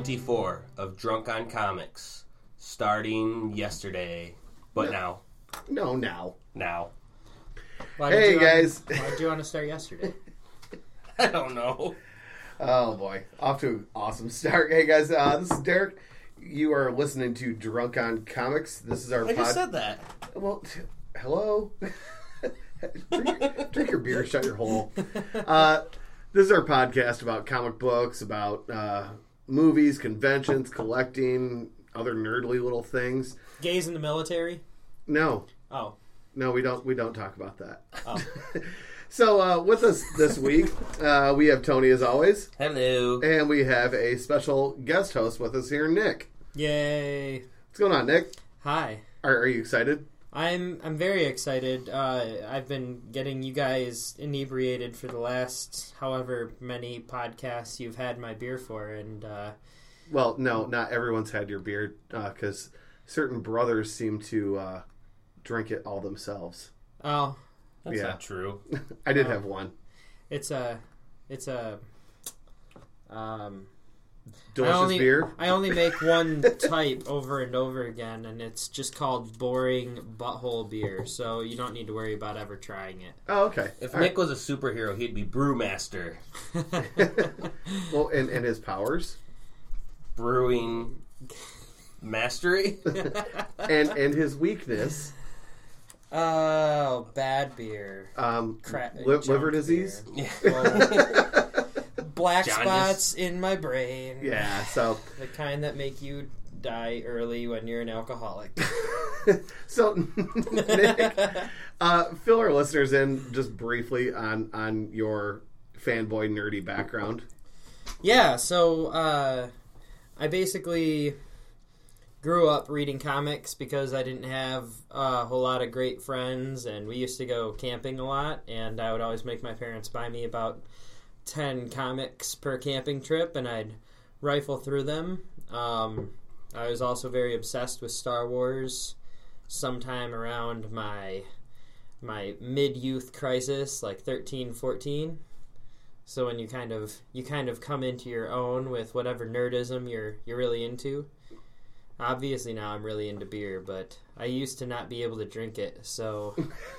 24 of Drunk on Comics, starting yesterday, but now. No, now. Now. Hey, guys. Why did you want to start yesterday? I don't know. Oh, boy. Off to an awesome start. Hey, guys, this is Derek. You are listening to Drunk on Comics. This is our I just said that. Well, hello? drink your beer, shut your hole. This is our podcast about comic books, about movies, conventions, collecting, other nerdly little things. Gays in the military? No. Oh. No, we don't talk about that. Oh. So, with us this week, we have Tony as always. Hello. And we have a special guest host with us here, Nick. Yay. What's going on, Nick? Hi. Are you excited? I'm very excited. I've been getting you guys inebriated for the last however many podcasts you've had my beer for, and well, no, not everyone's had your beer because certain brothers seem to drink it all themselves. Oh, that's not true. I did have one. It's a delicious beer. I only make one type over and over again, and it's just called boring butthole beer, so you don't need to worry about ever trying it. Oh, okay. If Nick was a superhero, he'd be Brewmaster. Well, and his powers? Brewing mastery? and his weakness? Oh, bad beer. Liver disease? Yeah. Black Jaundice. spots in my brain. Yeah, so... The kind that make you die early when you're an alcoholic. So, Nick, fill our listeners in just briefly on your fanboy nerdy background. Yeah, so I basically grew up reading comics because I didn't have a whole lot of great friends, and we used to go camping a lot, and I would always make my parents buy me about 10 comics per camping trip, and I'd rifle through them. I was also very obsessed with Star Wars sometime around my mid-youth crisis, like 13, 14. So when you kind of come into your own with whatever nerdism you're really into. Obviously now I'm really into beer, but I used to not be able to drink it, so...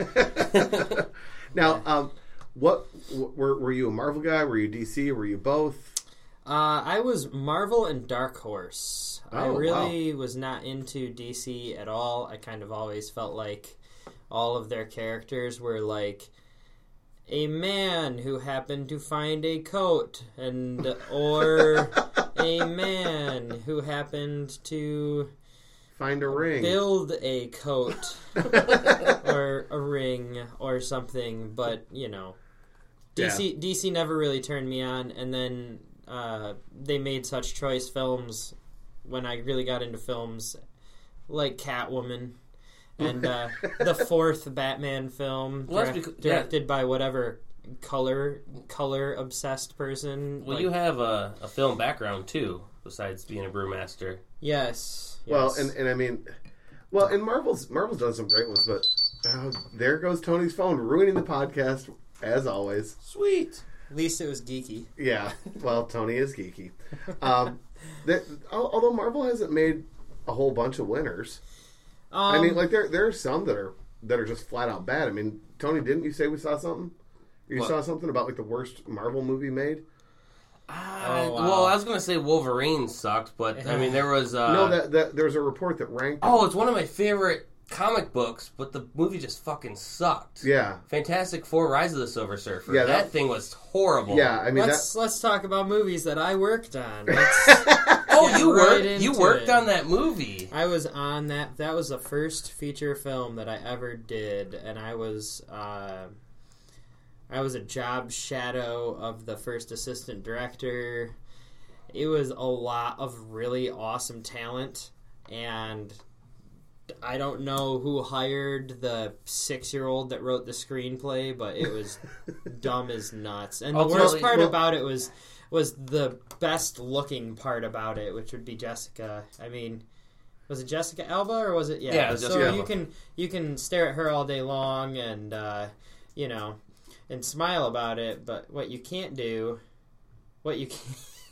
Now, what were you a Marvel guy? Were you DC? Were you both? I was Marvel and Dark Horse. Oh, I really was not into DC at all. I kind of always felt like all of their characters were like a man who happened to find a coat, or a man who happened to find a ring, build a coat, or a ring, or something. But DC never really turned me on, and then they made such choice films when I really got into films, like Catwoman. And the fourth Batman film, directed by whatever color obsessed person. Well, you have a film background too, besides being a brewmaster. Yes. Well, and I mean, and Marvel's done some great ones, but there goes Tony's phone, ruining the podcast as always. Sweet. At least it was geeky. Yeah. Well, Tony is geeky. Although Marvel hasn't made a whole bunch of winners. I mean, like there are some that are just flat out bad. I mean, Tony, didn't you say we saw something? You saw something about like the worst Marvel movie made? Wow. Well, I was going to say Wolverine sucked, but I mean there was no. That there was a report that ranked. Oh, it's one of my favorite comic books, but the movie just fucking sucked. Yeah. Fantastic Four: Rise of the Silver Surfer. Yeah, that thing was horrible. Yeah, I mean let's talk about movies that I worked on. You worked on that movie. I was on that. That was the first feature film that I ever did, and I was a job shadow of the first assistant director. It was a lot of really awesome talent, and I don't know who hired the 6-year-old that wrote the screenplay, but it was dumb as nuts. And the worst part about it was the best looking part about it, which would be Jessica. I mean, was it Jessica Alba or was it? Yeah, it was Jessica Alba. You can stare at her all day long and and smile about it, but what you can't do, what you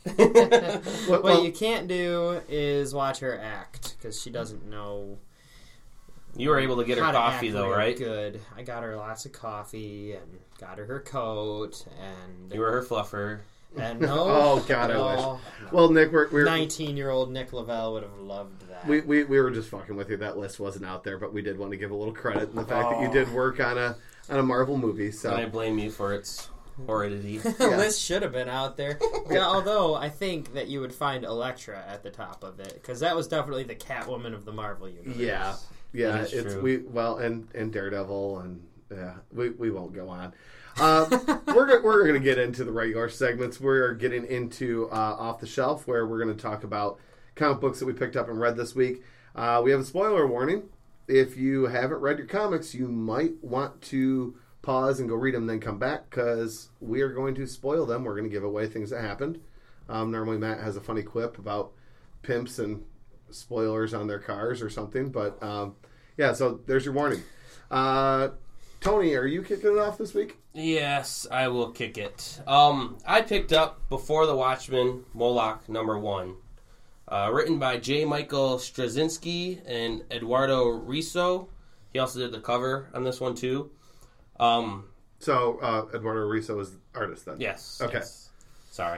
What you can't do is watch her act, because she doesn't know. You were able to get her coffee, though, right? Good. I got her lots of coffee and got her coat, and you were her fluffer. And no, oh God, I wish. Well, Nick, we're 19-year-old Nick Lavelle would have loved that. We were just fucking with you. That list wasn't out there, but we did want to give a little credit in the fact that you did work on a Marvel movie. So and I blame you for its horridity. The list should have been out there. Yeah, although I think that you would find Elektra at the top of it, because that was definitely the Catwoman of the Marvel universe. Yeah, it's true. And Daredevil, and we won't go on. We're going to get into the regular segments. We're getting into Off the Shelf, where we're going to talk about comic books that we picked up and read this week. We have a spoiler warning. If you haven't read your comics, you might want to pause and go read them, then come back, because we are going to spoil them. We're going to give away things that happened. Normally Matt has a funny quip about pimps and spoilers on their cars or something, but so there's your warning. Tony, are you kicking it off this week? Yes, I will kick it. I picked up Before the Watchmen, Moloch #1, written by J. Michael Straczynski and Eduardo Risso. He also did the cover on this one too. So Eduardo Risso is the artist then? Yes. Okay. Yes. Sorry.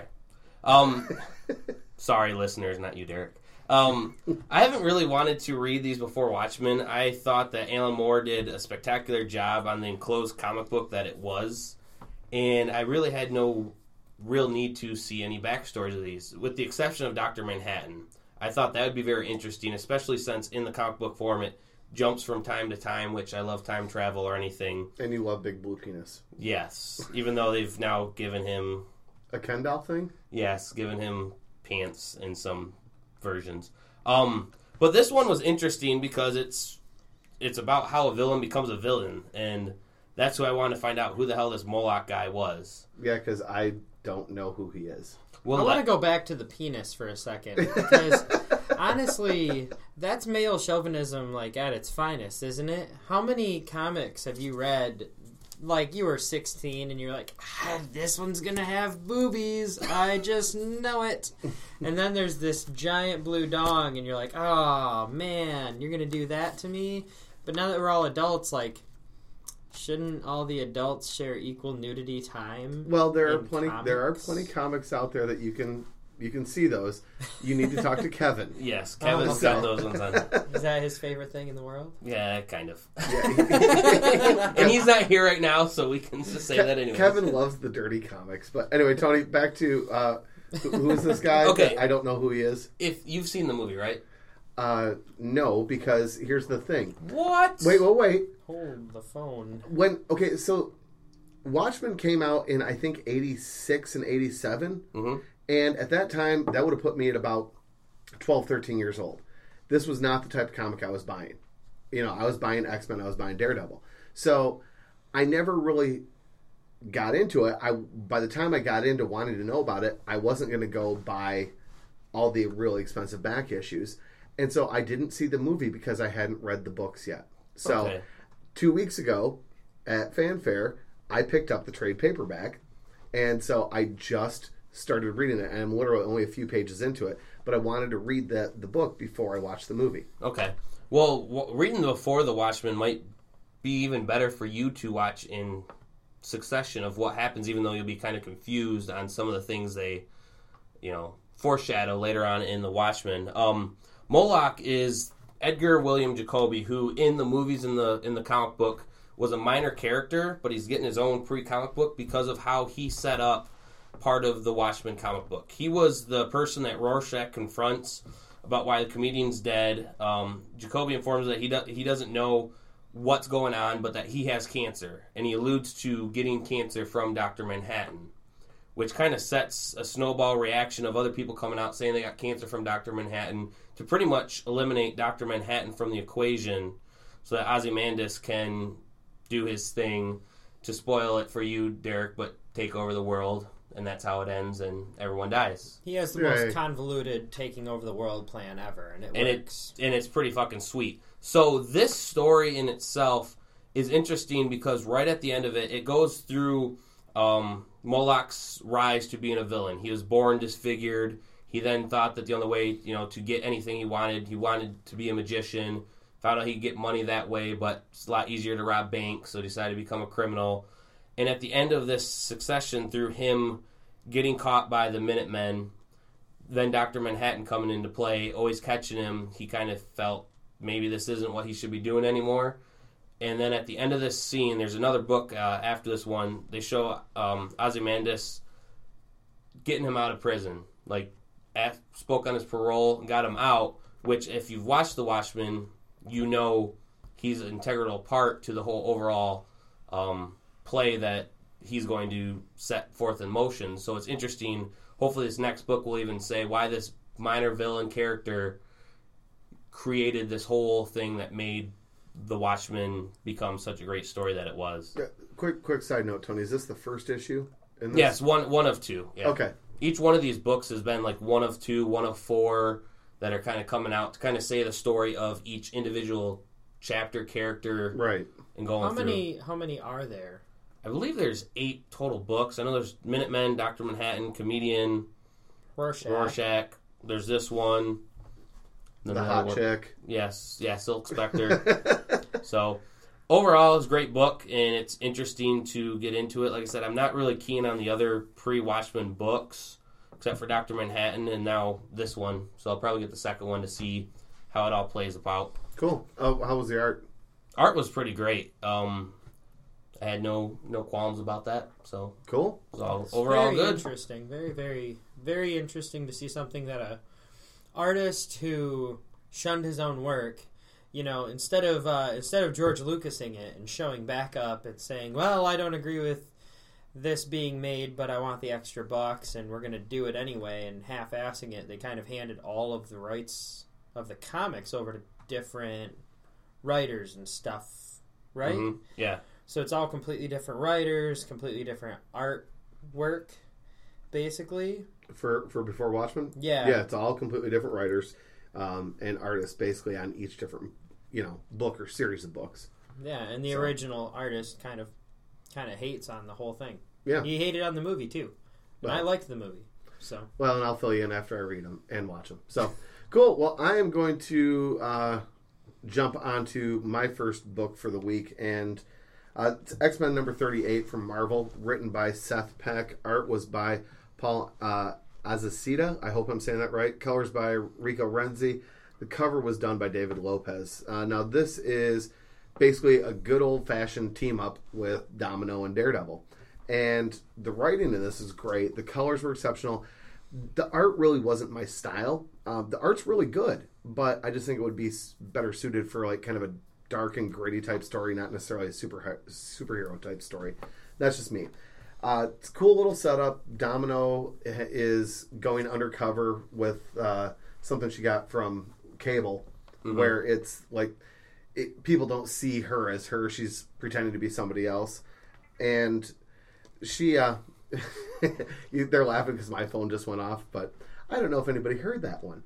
Sorry, listeners, not you, Derek. I haven't really wanted to read these before Watchmen. I thought that Alan Moore did a spectacular job on the enclosed comic book that it was, and I really had no real need to see any backstories of these, with the exception of Dr. Manhattan. I thought that would be very interesting, especially since in the comic book form it jumps from time to time, which I love time travel or anything. And you love big blue penis. Yes, even though they've now given him... A Ken doll thing? Yes, given him pants in some versions. But this one was interesting because it's about how a villain becomes a villain, and that's who I wanted to find out who the hell this Moloch guy was. Yeah, because I don't know who he is. Well, I want to go back to the penis for a second, because honestly, that's male chauvinism like at its finest, isn't it? How many comics have you read? Like, you were 16 and you're like, this one's gonna have boobies. I just know it. And then there's this giant blue dong and you're like, oh, man, you're gonna do that to me? But now that we're all adults, like, shouldn't all the adults share equal nudity time? Well, there are plenty comics out there that you can see those. You need to talk to Kevin. Yes, Kevin's got those ones on. Is that his favorite thing in the world? Yeah, kind of. Yeah. And he's not here right now, so we can just say that anyway. Kevin loves the dirty comics. But anyway, Tony, back to who is this guy? Okay. I don't know who he is. If you've seen the movie, right? No, because here's the thing. What? Wait. Hold the phone. So Watchmen came out in, I think, 86 and 87. Mm-hmm. And at that time, that would have put me at about 12, 13 years old. This was not the type of comic I was buying. I was buying X-Men, I was buying Daredevil. So I never really got into it. By the time I got into wanting to know about it, I wasn't going to go buy all the really expensive back issues. And so I didn't see the movie because I hadn't read the books yet. So 2 weeks ago at Fanfare, I picked up the trade paperback. And so I just started reading it, and I'm literally only a few pages into it, but I wanted to read the book before I watched the movie. Okay. Well, reading Before the Watchmen might be even better for you to watch in succession of what happens, even though you'll be kind of confused on some of the things they, foreshadow later on in the Watchmen. Moloch is Edgar William Jacoby, who in the movies in the comic book was a minor character, but he's getting his own pre-comic book because of how he set up part of the Watchmen comic book. He was the person that Rorschach confronts about why the comedian's dead. Jacoby informs that he doesn't know what's going on, but that he has cancer, and he alludes to getting cancer from Dr. Manhattan, which kind of sets a snowball reaction of other people coming out saying they got cancer from Dr. Manhattan to pretty much eliminate Dr. Manhattan from the equation so that Ozymandias can do his thing to spoil it for you, Derek, but take over the world. And that's how it ends, and everyone dies. He has the most convoluted taking over the world plan ever, and it works. And it's pretty fucking sweet. So this story in itself is interesting because right at the end of it, it goes through Moloch's rise to being a villain. He was born disfigured. He then thought that the only way, to get anything he wanted to be a magician. Found out he could get money that way, but it's a lot easier to rob banks, so decided to become a criminal. And at the end of this succession, through him getting caught by the Minutemen, then Dr. Manhattan coming into play, always catching him, he kind of felt maybe this isn't what he should be doing anymore. And then at the end of this scene, there's another book after this one. They show Ozymandias getting him out of prison. Spoke on his parole and got him out, which if you've watched The Watchmen, he's an integral part to the whole overall play that he's going to set forth in motion. So it's interesting. Hopefully this next book will even say why this minor villain character created this whole thing that made The Watchmen become such a great story that it was. Yeah, quick side note, Tony. Is this the first issue in this? Yes, one of two. Yeah. Okay. Each one of these books has been one of two, one of four that are kind of coming out to kind of say the story of each individual chapter, character, right, and going through. How many are there? I believe there's 8 total books. I know there's Minutemen, Dr. Manhattan, Comedian, Rorschach. There's this one. The hot chick. Yes, Silk Spectre. So, overall, it's a great book, and it's interesting to get into it. Like I said, I'm not really keen on the other pre-Watchmen books, except for Dr. Manhattan, and now this one. So I'll probably get the second one to see how it all plays out. Cool. How was the art? Art was pretty great. I had no qualms about that. So cool. It was all overall very good. Interesting. Very, very, very interesting to see something that a artist who shunned his own work, instead of George Lucasing it and showing back up and saying, well, I don't agree with this being made, but I want the extra bucks and we're going to do it anyway, and half-assing it, they kind of handed all of the rights of the comics over to different writers and stuff, right? Mm-hmm. Yeah. So it's all completely different writers, completely different artwork, basically. For Before Watchmen? Yeah. Yeah, it's all completely different writers and artists basically on each different, book or series of books. Yeah, and the original artist kind of hates on the whole thing. Yeah. He hated on the movie, too. And I liked the movie. So. Well, and I'll fill you in after I read them and watch them. So, cool. Well, I am going to jump onto my first book for the week, and it's X-Men number 38 from Marvel, written by Seth Peck. Art was by Paul Azaceta. I hope I'm saying that right. Colors by Rico Renzi. The cover was done by David Lopez. Now, this is basically a good old-fashioned team-up with Domino and Daredevil. And the writing in this is great. The colors were exceptional. The art really wasn't my style. The art's really good, but I just think it would be better suited for kind of a dark and gritty type story, not necessarily a superhero type story. That's just me. It's a cool little setup. Domino is going undercover with something she got from Cable, where it's people don't see her as her. She's pretending to be somebody else. And she, they're laughing because my phone just went off, but I don't know if anybody heard that one.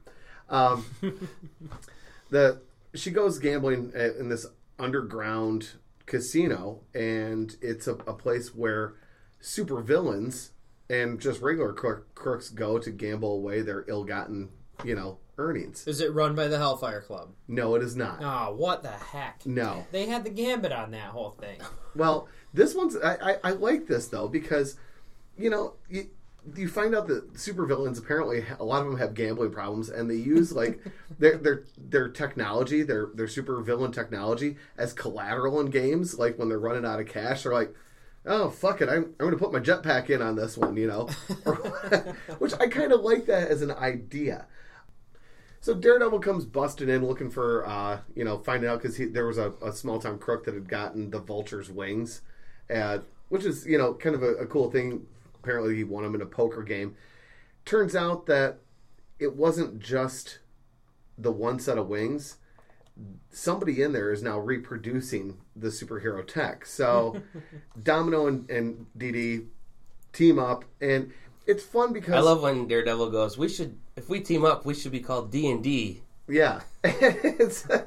She goes gambling in this underground casino, and it's a place where supervillains and just regular crooks go to gamble away their ill-gotten, earnings. Is it run by the Hellfire Club? No, it is not. Oh, what the heck? No. They had the Gambit on that whole thing. Well, this one's... I like this, though, because, you find out that supervillains, apparently, a lot of them have gambling problems, and they use, their technology, their supervillain technology, as collateral in games. Like, when they're running out of cash, they're like, oh, fuck it, I'm going to put my jetpack in on this one, Which I kind of like that as an idea. So Daredevil comes busting in looking for, finding out because there was a small-time crook that had gotten the Vulture's wings, which is, kind of a cool thing. Apparently he won him in a poker game. Turns out that it wasn't just the one set of wings. Somebody in there is now reproducing the superhero tech. So Domino and Dee team up, and it's fun because... I love when Daredevil goes, if we team up, we should be called D&D. Yeah.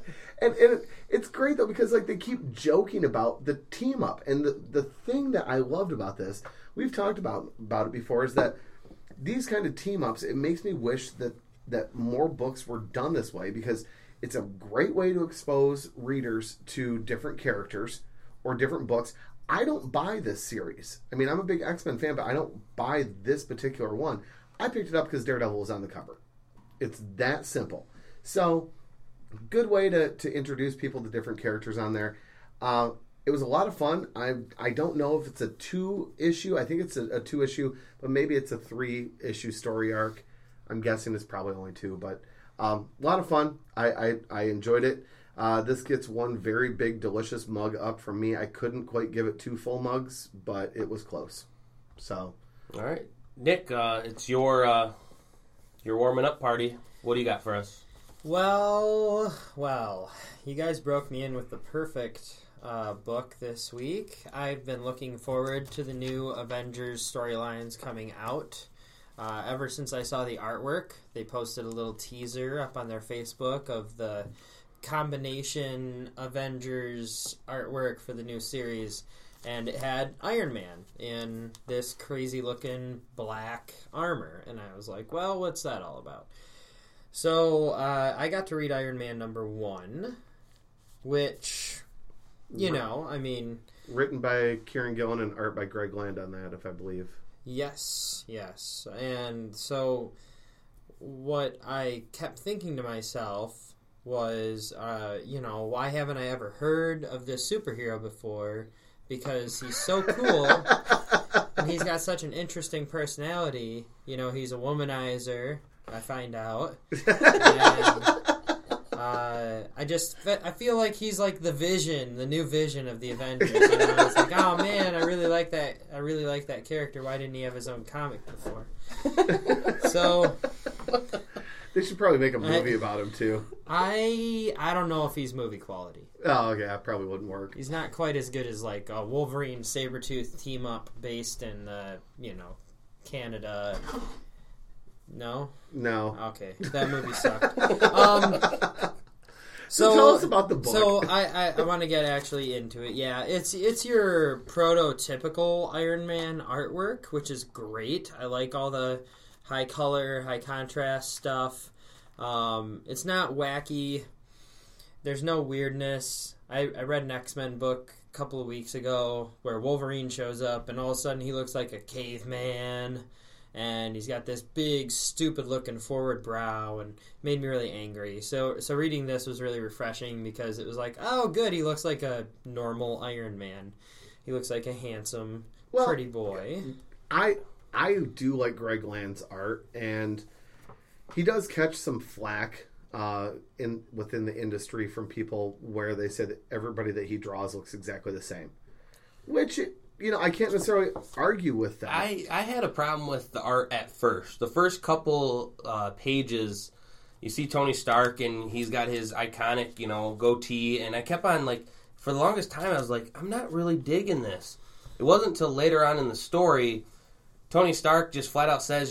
And it's great, though, because like they keep joking about the team up. And the thing that I loved about this, we've talked about it before, is that these kind of team ups, it makes me wish that more books were done this way, because it's a great way to expose readers to different characters or different books. I don't buy this series. I mean, I'm a big X-Men fan, but I don't buy this particular one. I picked it up because Daredevil was on the cover. It's that simple. So, good way to introduce people to different characters on there. It was a lot of fun. I don't know if it's a 2-issue. I think it's a 2-issue, but maybe it's a 3-issue story arc. I'm guessing it's probably only 2, but a lot of fun. I enjoyed it. This gets one very big, delicious mug up from me. I couldn't quite give it 2 full mugs, but it was close. So, all right, Nick, it's your warming up party. What do you got for us? Well, you guys broke me in with the perfect book this week. I've been looking forward to the new Avengers storylines coming out. Ever since I saw the artwork, they posted a little teaser up on their Facebook of the combination Avengers artwork for the new series, and it had Iron Man in this crazy looking black armor, and I was like, well, what's that all about? So I got to read Iron Man number 1, which, I mean, written by Kieran Gillen and art by Greg Land on that, if I believe. Yes, and so what I kept thinking to myself was, why haven't I ever heard of this superhero before? Because he's so cool, and he's got such an interesting personality. He's a womanizer, I find out. And, I feel like he's like the new vision of the Avengers. It's like, oh man, I really like that character. Why didn't he have his own comic before? So they should probably make a movie about him too. I don't know if he's movie quality. Oh, okay, that probably wouldn't work. He's not quite as good as like a Wolverine Sabretooth team up based in Canada. No? Okay, that movie sucked. So tell us about the book. So I want to get actually into it. Yeah, it's your prototypical Iron Man artwork, which is great. I like all the high color, high contrast stuff. It's not wacky. There's no weirdness. I read an X-Men book a couple of weeks ago where Wolverine shows up and all of a sudden he looks like a caveman. And he's got this big, stupid-looking forward brow, and made me really angry. So reading this was really refreshing because it was like, oh, good, he looks like a normal Iron Man. He looks like a handsome, pretty boy. I do like Greg Land's art, and he does catch some flack within the industry from people where they said that everybody that he draws looks exactly the same, which I can't necessarily argue with that. I had a problem with the art at first. The first couple pages, you see Tony Stark, and he's got his iconic, goatee, and I kept on, for the longest time, I was like, I'm not really digging this. It wasn't until later on in the story, Tony Stark just flat out says,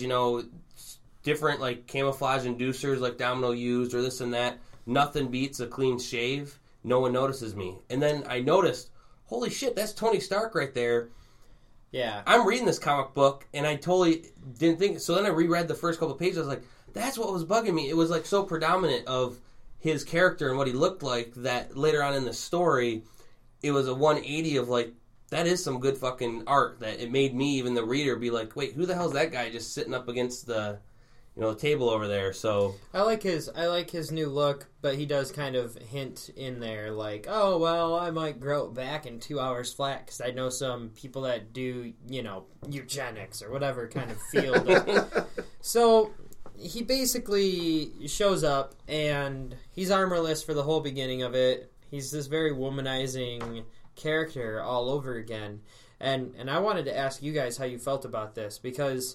different, camouflage inducers like Domino used, or this and that. Nothing beats a clean shave. No one notices me. And then I noticed, holy shit, that's Tony Stark right there. Yeah. I'm reading this comic book, and I totally didn't think... So then I reread the first couple pages. I was like, that's what was bugging me. It was, so predominant of his character and what he looked like that later on in the story, it was a 180 of, that is some good fucking art. That it made me, even the reader, be like, wait, who the hell's that guy just sitting up against the table over there? So I like his new look, but he does kind of hint in there oh well, I might grow it back in 2 hours flat because I know some people that do eugenics or whatever kind of field. So he basically shows up and he's armorless for the whole beginning of it. He's this very womanizing character all over again, and I wanted to ask you guys how you felt about this because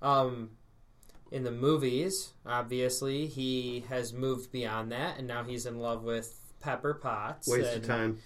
in the movies, obviously, he has moved beyond that, and now he's in love with Pepper Potts. Waste of time.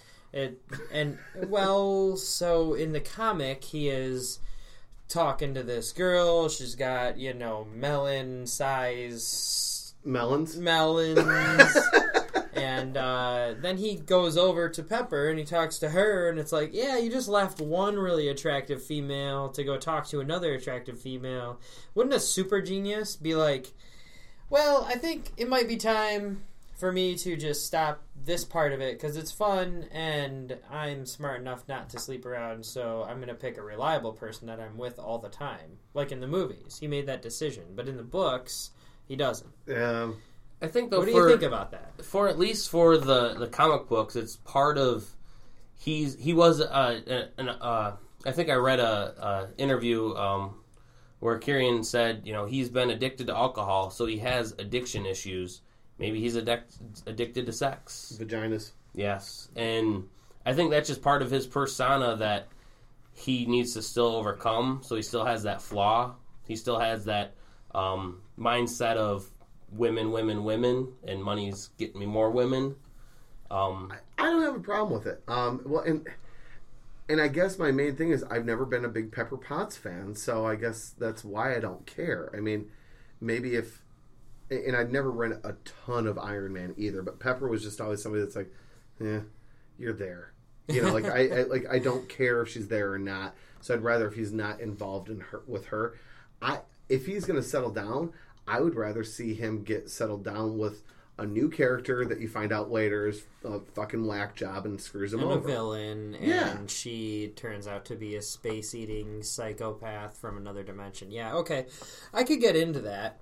So in the comic, he is talking to this girl. She's got, melon-size... Melons? And then he goes over to Pepper and he talks to her, and it's like, yeah, you just left one really attractive female to go talk to another attractive female. Wouldn't a super genius be like, well, I think it might be time for me to just stop this part of it because it's fun and I'm smart enough not to sleep around, so I'm going to pick a reliable person that I'm with all the time. Like in the movies, he made that decision, but in the books, he doesn't. I think though, what do you think about that? For at least for the comic books, it's part of he was I think I read a interview where Kieran said, you know, he's been addicted to alcohol, so he has addiction issues. Maybe he's addicted to sex. Vaginas. Yes. And I think that's just part of his persona that he needs to still overcome. So he still has that flaw. He still has that mindset of women, and money's getting me more women. I don't have a problem with it. Well, and I guess my main thing is I've never been a big Pepper Potts fan, so I guess that's why I don't care. I mean, maybe if... And I'd never read a ton of Iron Man either, but Pepper was just always somebody that's like, you're there. You know, like I don't care if she's there or not. So I'd rather if he's not involved with her. If he's going to settle down, I would rather see him get settled down with a new character that you find out later is a fucking whack job and screws him over. And a villain, and she turns out to be a space-eating psychopath from another dimension. Yeah, okay. I could get into that.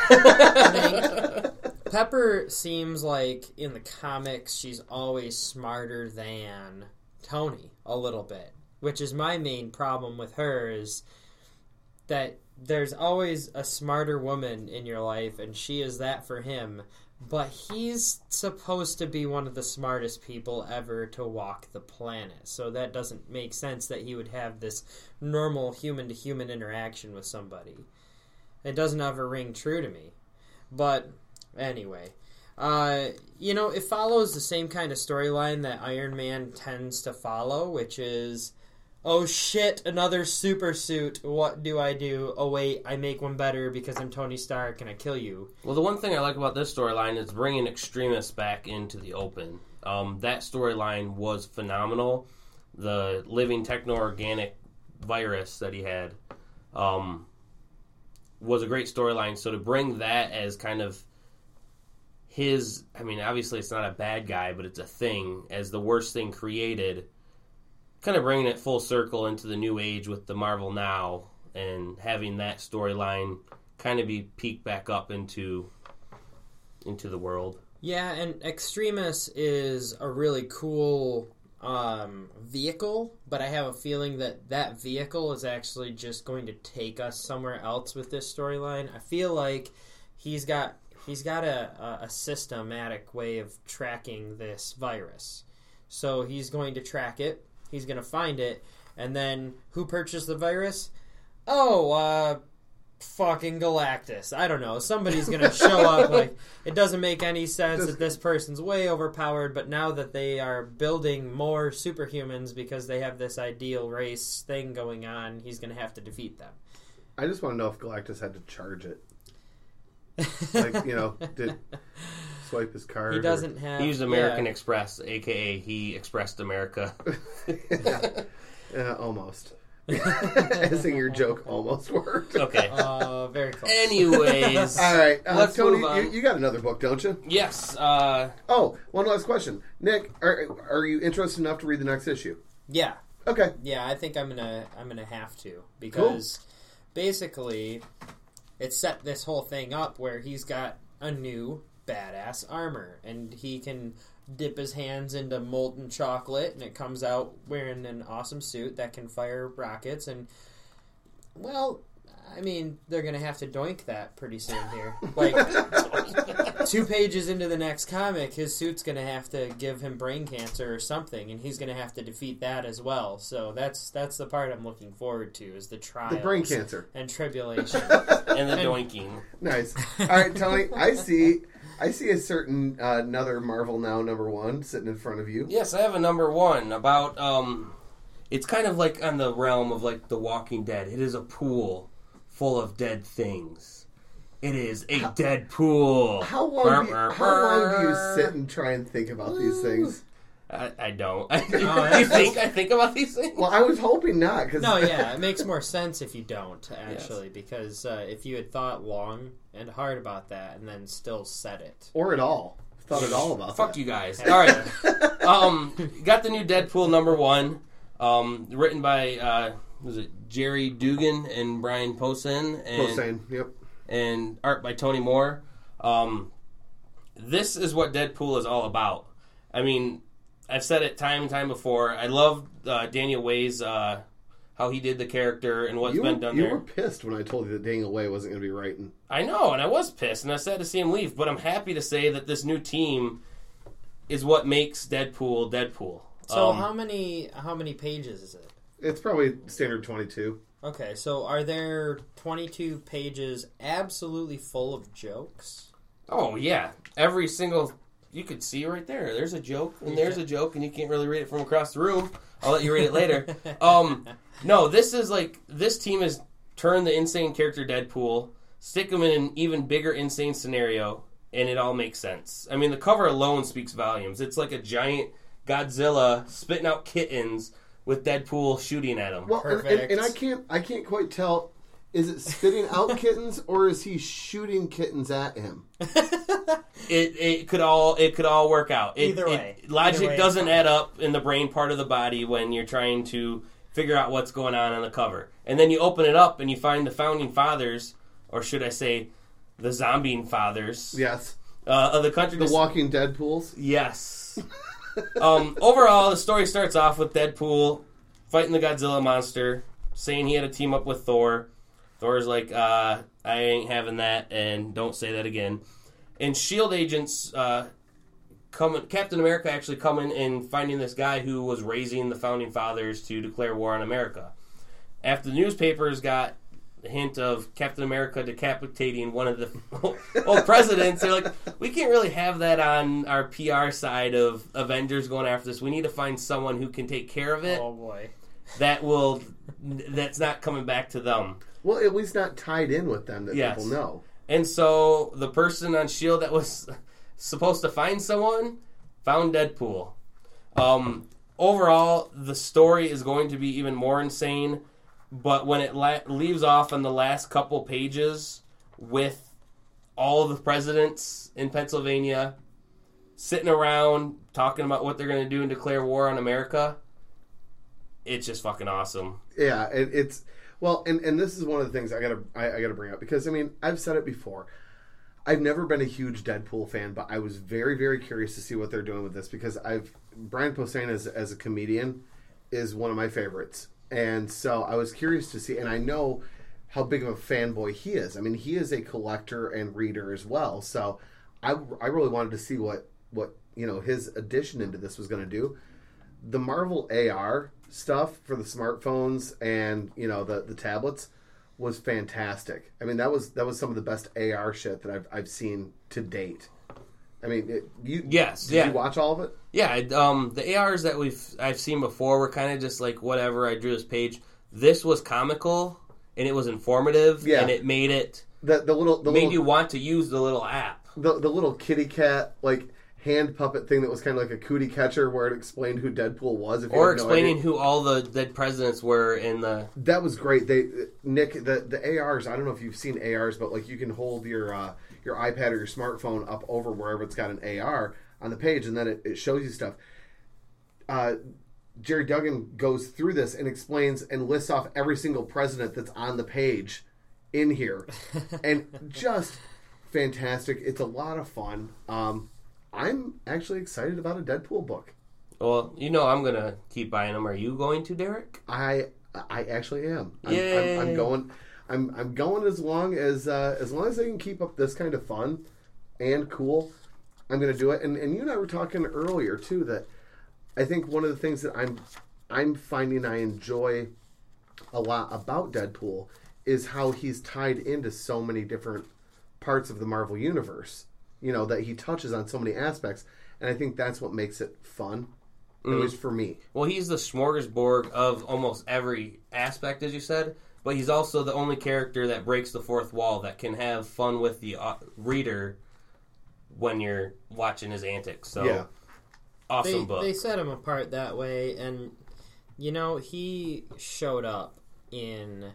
I think Pepper seems like, in the comics, she's always smarter than Tony, a little bit. Which is my main problem with her, is that there's always a smarter woman in your life, and she is that for him. But he's supposed to be one of the smartest people ever to walk the planet. So that doesn't make sense that he would have this normal human-to-human interaction with somebody. It doesn't ever ring true to me. But anyway, it follows the same kind of storyline that Iron Man tends to follow, which is, oh shit, another super suit. What do I do? Oh wait, I make one better because I'm Tony Stark and I kill you. Well, the one thing I like about this storyline is bringing Extremis back into the open. That storyline was phenomenal. The living techno-organic virus that he had was a great storyline. So to bring that as kind of his... I mean, obviously it's not a bad guy, but it's a thing. As the worst thing created... kind of bringing it full circle into the new age with the Marvel Now and having that storyline kind of be peeked back up into the world. Yeah, and Extremis is a really cool vehicle, but I have a feeling that vehicle is actually just going to take us somewhere else with this storyline. I feel like he's got a systematic way of tracking this virus. So he's going to track it. He's going to find it, and then who purchased the virus? Oh, fucking Galactus. I don't know. Somebody's going to show up. Like, it doesn't make any sense that this person's way overpowered, but now that they are building more superhumans because they have this ideal race thing going on, he's going to have to defeat them. I just want to know if Galactus had to charge it. Like, did... swipe his card. He doesn't have... He used American Express, a.k.a. he expressed America. Yeah, almost. I think your joke almost worked. Okay. Very close. Anyways. All right. Let's Tony, move on. You got another book, don't you? Yes. Oh, one last question. Nick, are you interested enough to read the next issue? Yeah. Okay. Yeah, I think I'm gonna have to. Because basically it set this whole thing up where he's got a new badass armor, and he can dip his hands into molten chocolate, and it comes out wearing an awesome suit that can fire rockets, and, well, I mean, they're going to have to doink that pretty soon here. Like, 2 pages into the next comic, his suit's going to have to give him brain cancer or something, and he's going to have to defeat that as well. So that's the part I'm looking forward to, is the trials. The brain cancer. And tribulation. And the doinking. Nice. All right, Tony, I see a certain another Marvel Now #1 sitting in front of you. Yes, I have a #1 about, it's kind of like on the realm of like The Walking Dead. It is a pool full of dead things. It is a Deadpool. How long do you sit and try and think about these things? I don't. You think I think about these things? Well, I was hoping not. No, yeah, it makes more sense if you don't, actually, because if you had thought long and hard about that and then still said it. Or at all. Thought at all about Fuck that. you guys. All right. Got the new Deadpool #1, written by, was it Jerry Dugan and Brian Posehn? Posehn, yep. And art by Tony Moore. This is what Deadpool is all about. I mean, I've said it time and time before. I love Daniel Way's, how he did the character and what's been done there. You were pissed when I told you that Daniel Way wasn't going to be writing. I know, and I was pissed, and I was sad to see him leave. But I'm happy to say that this new team is what makes Deadpool Deadpool. So how many pages is it? It's probably standard 22. Okay, so are there 22 pages absolutely full of jokes? Oh, yeah. Every single... You could see right there. There's a joke, and there's a joke, and you can't really read it from across the room. I'll let you read it later. No, this team has turned the insane character Deadpool, stick him in an even bigger insane scenario, and it all makes sense. I mean, the cover alone speaks volumes. It's like a giant Godzilla spitting out kittens with Deadpool shooting at him. Well, and I can't quite tell. Is it spitting out kittens or is he shooting kittens at him? It could all work out. Either way. Logic doesn't add up in the brain part of the body when you're trying to figure out what's going on the cover. And then you open it up and you find the founding fathers, or should I say the zombie fathers. Yes. Of the country. The Walking Deadpools? Yes. Overall, the story starts off with Deadpool fighting the Godzilla monster, saying he had to team up with Thor. Thor's like, I ain't having that, and don't say that again. And S.H.I.E.L.D. agents Captain America actually coming and finding this guy who was raising the Founding Fathers to declare war on America. After the newspapers got the hint of Captain America decapitating one of the old presidents, they're like, we can't really have that on our PR side of Avengers going after this. We need to find someone who can take care of it. Oh, boy. That's not coming back to them. Well, at least not tied in with them that people know. And so the person on S.H.I.E.L.D. that was supposed to find someone found Deadpool. Overall, the story is going to be even more insane, but when it leaves off on the last couple pages with all the presidents in Pennsylvania sitting around talking about what they're going to do and declare war on America, it's just fucking awesome. Yeah, it's... Well, and this is one of the things I gotta bring up, because, I mean, I've said it before. I've never been a huge Deadpool fan, but I was very, very curious to see what they're doing with this, because Brian Posehn as a comedian is one of my favorites. And so I was curious to see, and I know how big of a fanboy he is. I mean, he is a collector and reader as well. So I really wanted to see what his addition into this was going to do. The Marvel AR stuff for the smartphones and the tablets was fantastic. I mean, that was some of the best AR shit that I've seen to date. I mean, did you watch all of it? Yeah, the ARs that I've seen before were kind of just like whatever. I drew this page. This was comical and it was informative, and it made it made you want to use the little app. The little kitty cat hand puppet thing that was kind of like a cootie catcher, where it explained who Deadpool was. Or explaining who all the dead presidents were in the... That was great. The ARs, I don't know if you've seen ARs, but you can hold your iPad or your smartphone up over wherever it's got an AR on the page, and then it shows you stuff. Jerry Duggan goes through this and explains and lists off every single president that's on the page in here. And just fantastic. It's a lot of fun. I'm actually excited about a Deadpool book. Well, I'm going to keep buying them. Are you going to, Derek? I actually am. Yay. I'm going. I'm going as long as they can keep up this kind of fun and cool. I'm going to do it. And you and I were talking earlier too that I think one of the things that I'm finding I enjoy a lot about Deadpool is how he's tied into so many different parts of the Marvel Universe. That he touches on so many aspects, and I think that's what makes it fun, at least for me. Well, he's the smorgasbord of almost every aspect, as you said. but he's also the only character that breaks the fourth wall, that can have fun with the reader when you're watching his antics. So, awesome book. They set him apart that way, and, he showed up in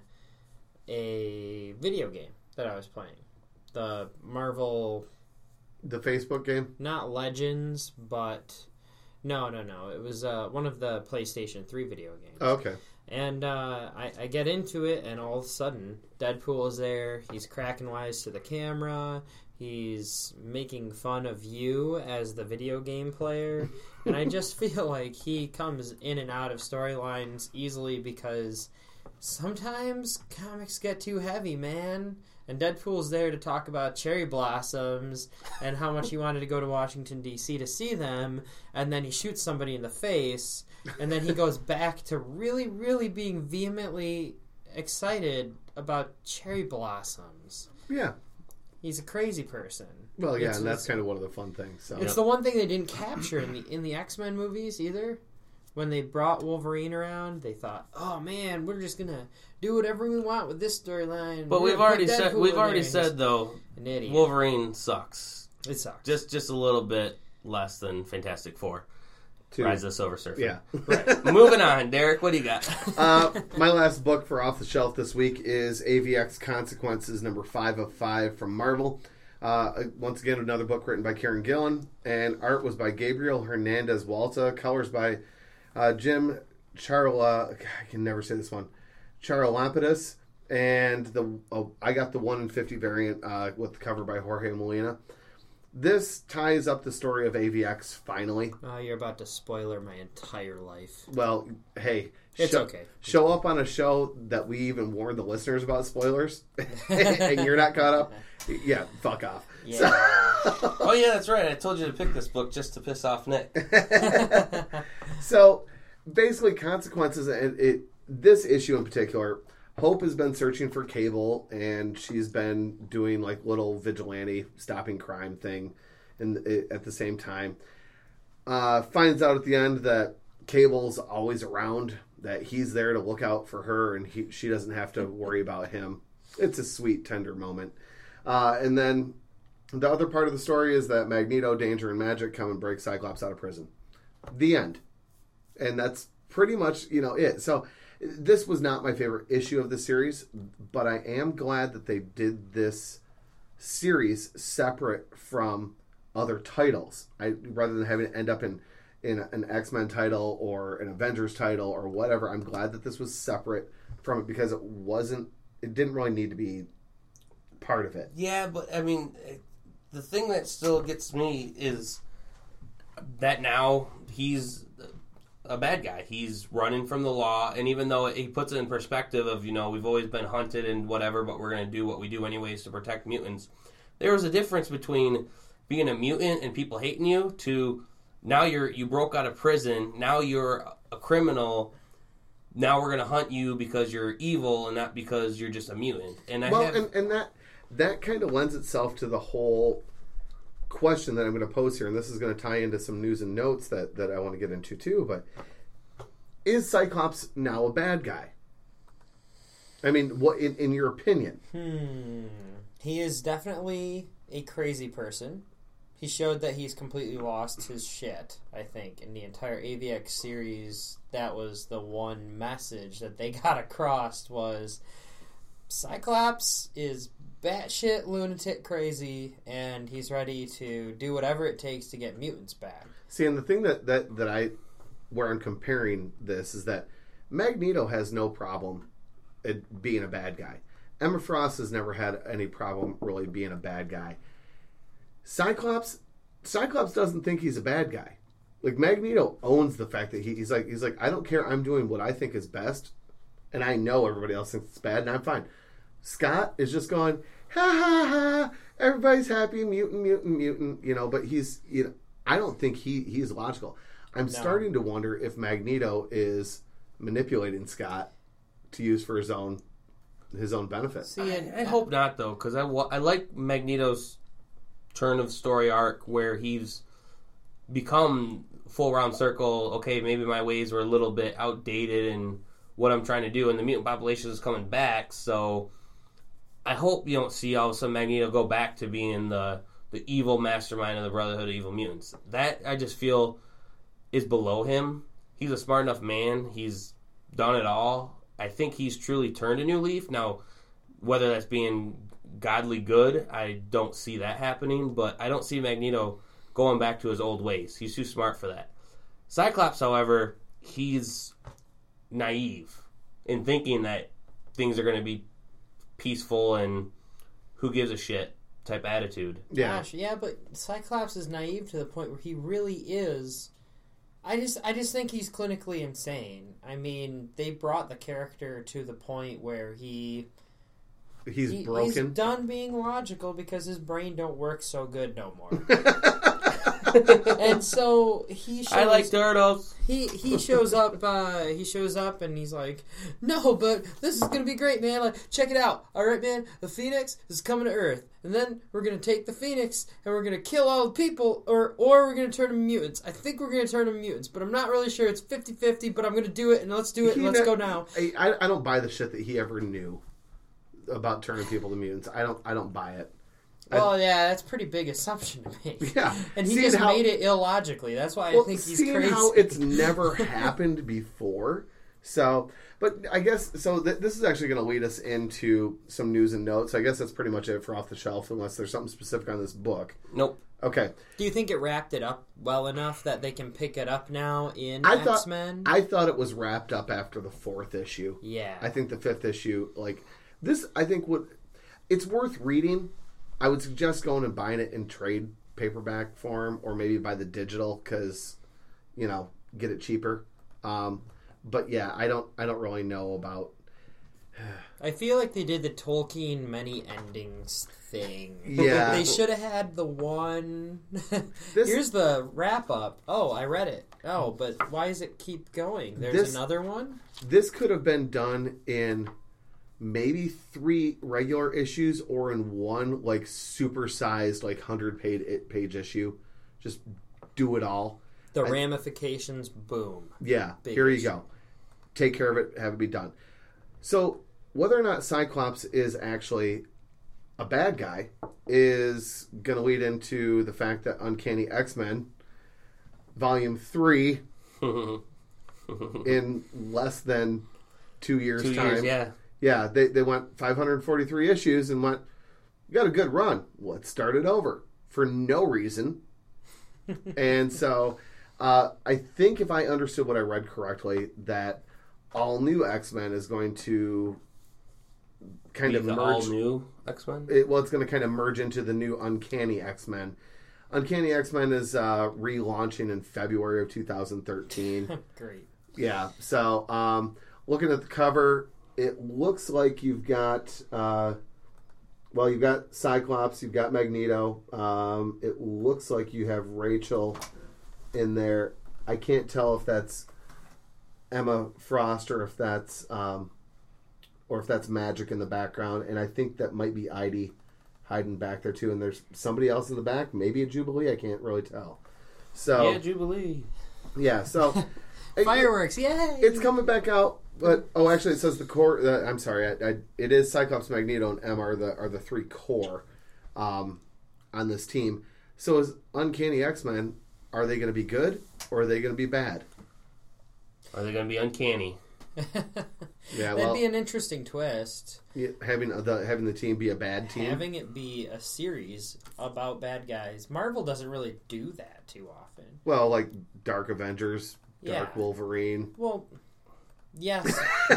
a video game that I was playing. The Marvel... The Facebook game? Not Legends, but... No. It was one of the PlayStation 3 video games. Oh, okay. And I get into it, and all of a sudden, Deadpool is there. He's cracking wise to the camera. He's making fun of you as the video game player. And I just feel like he comes in and out of storylines easily because sometimes comics get too heavy, man. And Deadpool's there to talk about cherry blossoms and how much he wanted to go to Washington, D.C. to see them. And then he shoots somebody in the face. And then he goes back to really, really being vehemently excited about cherry blossoms. Yeah. He's a crazy person. Well, yeah, and that's kind of one of the fun things. So. It's the one thing they didn't capture in the X-Men movies either. When they brought Wolverine around, they thought, "Oh man, we're just gonna do whatever we want with this storyline." But we've already said though, Wolverine sucks. It sucks. Just a little bit less than Fantastic Four. Rise of the Silver Surfer. Yeah. Right. Moving on, Derek. What do you got? My last book for Off the Shelf this week is AVX Consequences, number 5 of 5 from Marvel. Once again, another book written by Kieran Gillen, and art was by Gabriel Hernandez Walta. Colors by Jim I can never say this one. Charalampidis, and I got the 1 in 50 variant with the cover by Jorge Molina. This ties up the story of AVX finally. You're about to spoiler my entire life. Well, hey, it's okay. Show up on a show that we even warned the listeners about spoilers, and you're not caught up. Yeah, fuck off. Yeah. Oh yeah, that's right. I told you to pick this book just to piss off Nick. So basically, Consequences. This issue in particular, Hope has been searching for Cable, and she's been doing like little vigilante stopping crime thing, at the same time. Finds out at the end that Cable's always around, that he's there to look out for her, and she doesn't have to worry about him. It's a sweet, tender moment. And then the other part of the story is that Magneto, Danger, and Magic come and break Cyclops out of prison. The end. And that's pretty much, it. So this was not my favorite issue of the series, but I am glad that they did this series separate from other titles. Rather than having it end up in an X-Men title or an Avengers title or whatever, I'm glad that this was separate from it because it didn't really need to be part of it. Yeah, but I mean, the thing that still gets me is that now he's a bad guy. He's running from the law, and even though he puts it in perspective of, we've always been hunted and whatever, but we're going to do what we do anyways to protect mutants, there was a difference between being a mutant and people hating you to now you broke out of prison, now you're a criminal, now we're going to hunt you because you're evil and not because you're just a mutant. And that kind of lends itself to the whole question that I'm going to pose here, and this is going to tie into some news and notes that I want to get into too, but is Cyclops now a bad guy? I mean, what in your opinion? He is definitely a crazy person. He showed that he's completely lost his shit, I think. In the entire AVX series, that was the one message that they got across was Cyclops is batshit lunatic crazy, and he's ready to do whatever it takes to get mutants back. See, and the thing where I'm comparing this is that Magneto has no problem being a bad guy. Emma Frost has never had any problem really being a bad guy. Cyclops doesn't think he's a bad guy. Like, Magneto owns the fact that he's like, I don't care, I'm doing what I think is best, and I know everybody else thinks it's bad, and I'm fine. Scott is just going, ha ha ha, everybody's happy, mutant, but he's, I don't think he's logical. I'm starting to wonder if Magneto is manipulating Scott to use for his own benefit. See, I hope not, though, because I like Magneto's turn of story arc where he's become full round circle. Okay, maybe my ways were a little bit outdated and what I'm trying to do, and the mutant population is coming back, so I hope you don't see all of a sudden Magneto go back to being the evil mastermind of the Brotherhood of Evil Mutants. That, I just feel, is below him. He's a smart enough man. He's done it all. I think he's truly turned a new leaf. Now, whether that's being godly good, I don't see that happening, but I don't see Magneto going back to his old ways. He's too smart for that. Cyclops, however, he's naive in thinking that things are going to be peaceful and who gives a shit type attitude. Yeah. Gosh, yeah, but Cyclops is naive to the point where he really is. I just think he's clinically insane. I mean, they brought the character to the point where he's broken. He's done being logical because his brain don't work so good no more. And so he shows, I like turtles. He shows up. He shows up and he's like, "No, but this is gonna be great, man. Like, check it out. All right, man. The Phoenix is coming to Earth, and then we're gonna take the Phoenix and we're gonna kill all the people, or we're gonna turn them mutants. I think we're gonna turn them mutants, but I'm not really sure. It's 50-50, but I'm gonna do it, and let's do it, and let's go now." I don't buy the shit that he ever knew about turning people to mutants. I don't buy it. Well, yeah, that's a pretty big assumption to make. Yeah. And he just made it illogically. That's why I think he's crazy. How it's never happened before. So, but I guess, this is actually going to lead us into some news and notes. I guess that's pretty much it for Off the Shelf, unless there's something specific on this book. Nope. Okay. Do you think it wrapped it up well enough that they can pick it up now in X-Men? I thought it was wrapped up after the 4th issue. Yeah. I think the 5th issue, this, I think it's worth reading. I would suggest going and buying it in trade paperback form, or maybe buy the digital because, get it cheaper. But yeah, I don't really know about. I feel like they did the Tolkien many endings thing. Yeah, they should have had the one. Here's the wrap up. Oh, I read it. Oh, but why does it keep going? There's another one. This could have been done in maybe 3 regular issues, or in one supersized 100-page issue. Just do it all. The ramifications, boom. Yeah, Big here issue. You go. Take care of it, have it be done. So whether or not Cyclops is actually a bad guy is going to lead into the fact that Uncanny X-Men Volume 3 in less than 2 years' 2 time. years, yeah. Yeah, they went 543 issues and went, "You got a good run. Let's start it over." For no reason. And so I think if I understood what I read correctly, that all new X-Men is going to kind of merge. All new X-Men? It's going to kind of merge into the new Uncanny X-Men. Uncanny X-Men is relaunching in February of 2013. Great. Yeah, so looking at the cover, it looks like you've got you've got Cyclops, you've got Magneto. It looks like you have Rachel in there. I can't tell if that's Emma Frost or if that's Magic in the background, and I think that might be Idie hiding back there too. And there's somebody else in the back, maybe a Jubilee. I can't really tell. So yeah, Jubilee. Yeah, so fireworks, yay! It's coming back out. But actually, it says the core. I'm sorry. It is Cyclops, Magneto, and M are the 3 core on this team. So is Uncanny X-Men? Are they going to be good or are they going to be bad? Are they going to be uncanny? Yeah, that'd be an interesting twist. Yeah, having the team be a bad team, having it be a series about bad guys. Marvel doesn't really do that too often. Well, like Dark Avengers, Dark Wolverine. Well. Yes,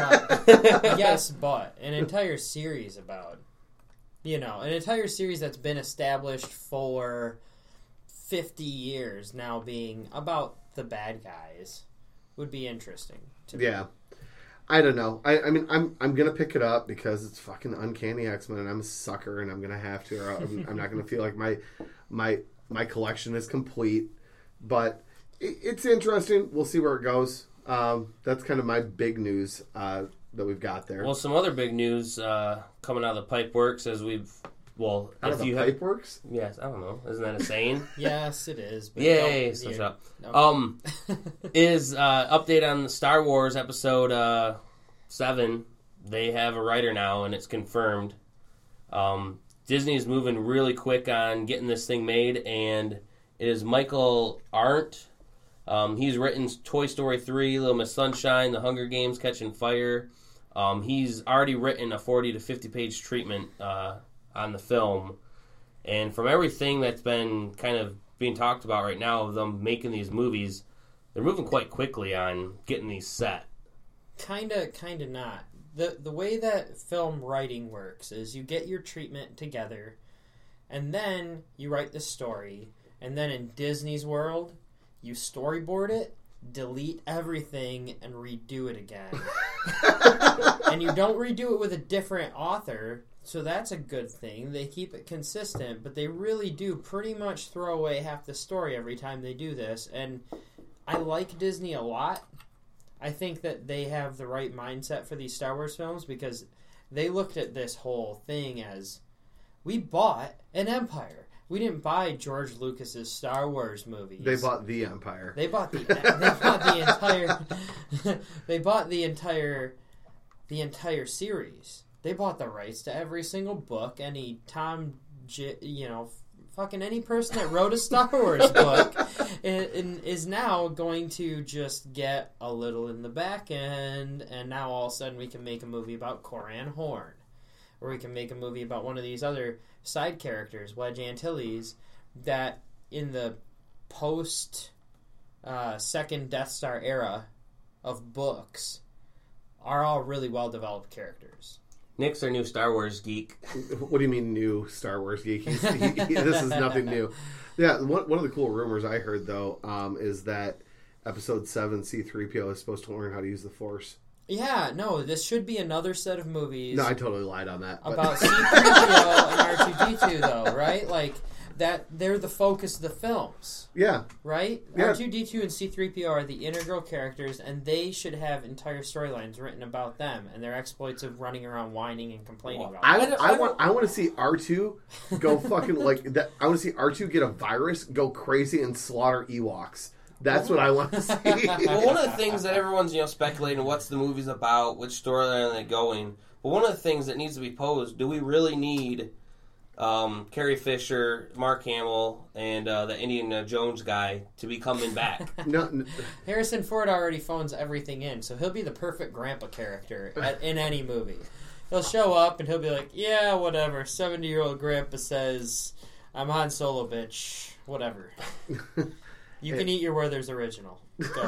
but an entire series about, an entire series that's been established for 50 years now being about the bad guys would be interesting to me. Yeah. I don't know. I mean, I'm gonna pick it up because it's fucking Uncanny X-Men, and I'm a sucker, and I'm gonna have to, or I'm not gonna feel like my collection is complete. But it's interesting. We'll see where it goes. That's kind of my big news that we've got there. Well, some other big news coming out of the Pipeworks as Pipeworks? Yes, I don't know. Isn't that a saying? Yes, it is. But yay! So shut up. Is update on the Star Wars episode 7, they have a writer now, and it's confirmed. Disney is moving really quick on getting this thing made, and it is Michael Arndt. He's written Toy Story 3, Little Miss Sunshine, The Hunger Games, Catching Fire. He's already written a 40 to 50 page treatment on the film. And from everything that's been kind of being talked about right now of them making these movies, they're moving quite quickly on getting these set. Kinda not. The way that film writing works is you get your treatment together, and then you write the story, and then in Disney's world, you storyboard it, delete everything, and redo it again. And you don't redo it with a different author, so that's a good thing. They keep it consistent, but they really do pretty much throw away half the story every time they do this, and I like Disney a lot. I think that they have the right mindset for these Star Wars films because they looked at this whole thing as, we bought an empire. We didn't buy George Lucas's Star Wars movies. They bought the empire. They bought the entire series. They bought the rights to every single book. Any fucking any person that wrote a Star Wars book is now going to just get a little in the back end, and now all of a sudden we can make a movie about Coran Horn, or we can make a movie about one of these other side characters, Wedge Antilles, that in the post second Death Star era of books are all really well developed characters. Nick's our new Star Wars geek. What do you mean new Star Wars geek? This is nothing new. Yeah, one of the cool rumors I heard, though, is that Episode 7 C-3PO is supposed to learn how to use the Force. Yeah, no, this should be another set of movies. No, I totally lied on that. About C-3PO and R2-D2, though, right? Like, that they're the focus of the films. Yeah. Right? Yeah. R2-D2 and C-3PO are the integral characters, and they should have entire storylines written about them and their exploits of running around whining and complaining about it. I want to see R2 go fucking like that. I want to see R2 get a virus, go crazy, and slaughter Ewoks. That's what I want to see. Well, one of the things that everyone's speculating what's the movie's about, which storyline are they going. But one of the things that needs to be posed: do we really need Carrie Fisher, Mark Hamill, and the Indiana Jones guy to be coming back? No. Harrison Ford already phones everything in, so he'll be the perfect grandpa character in any movie. He'll show up and he'll be like, yeah, whatever, 70-year-old grandpa says, I'm Han Solo, bitch. Whatever. You can eat your Werther's original. Go.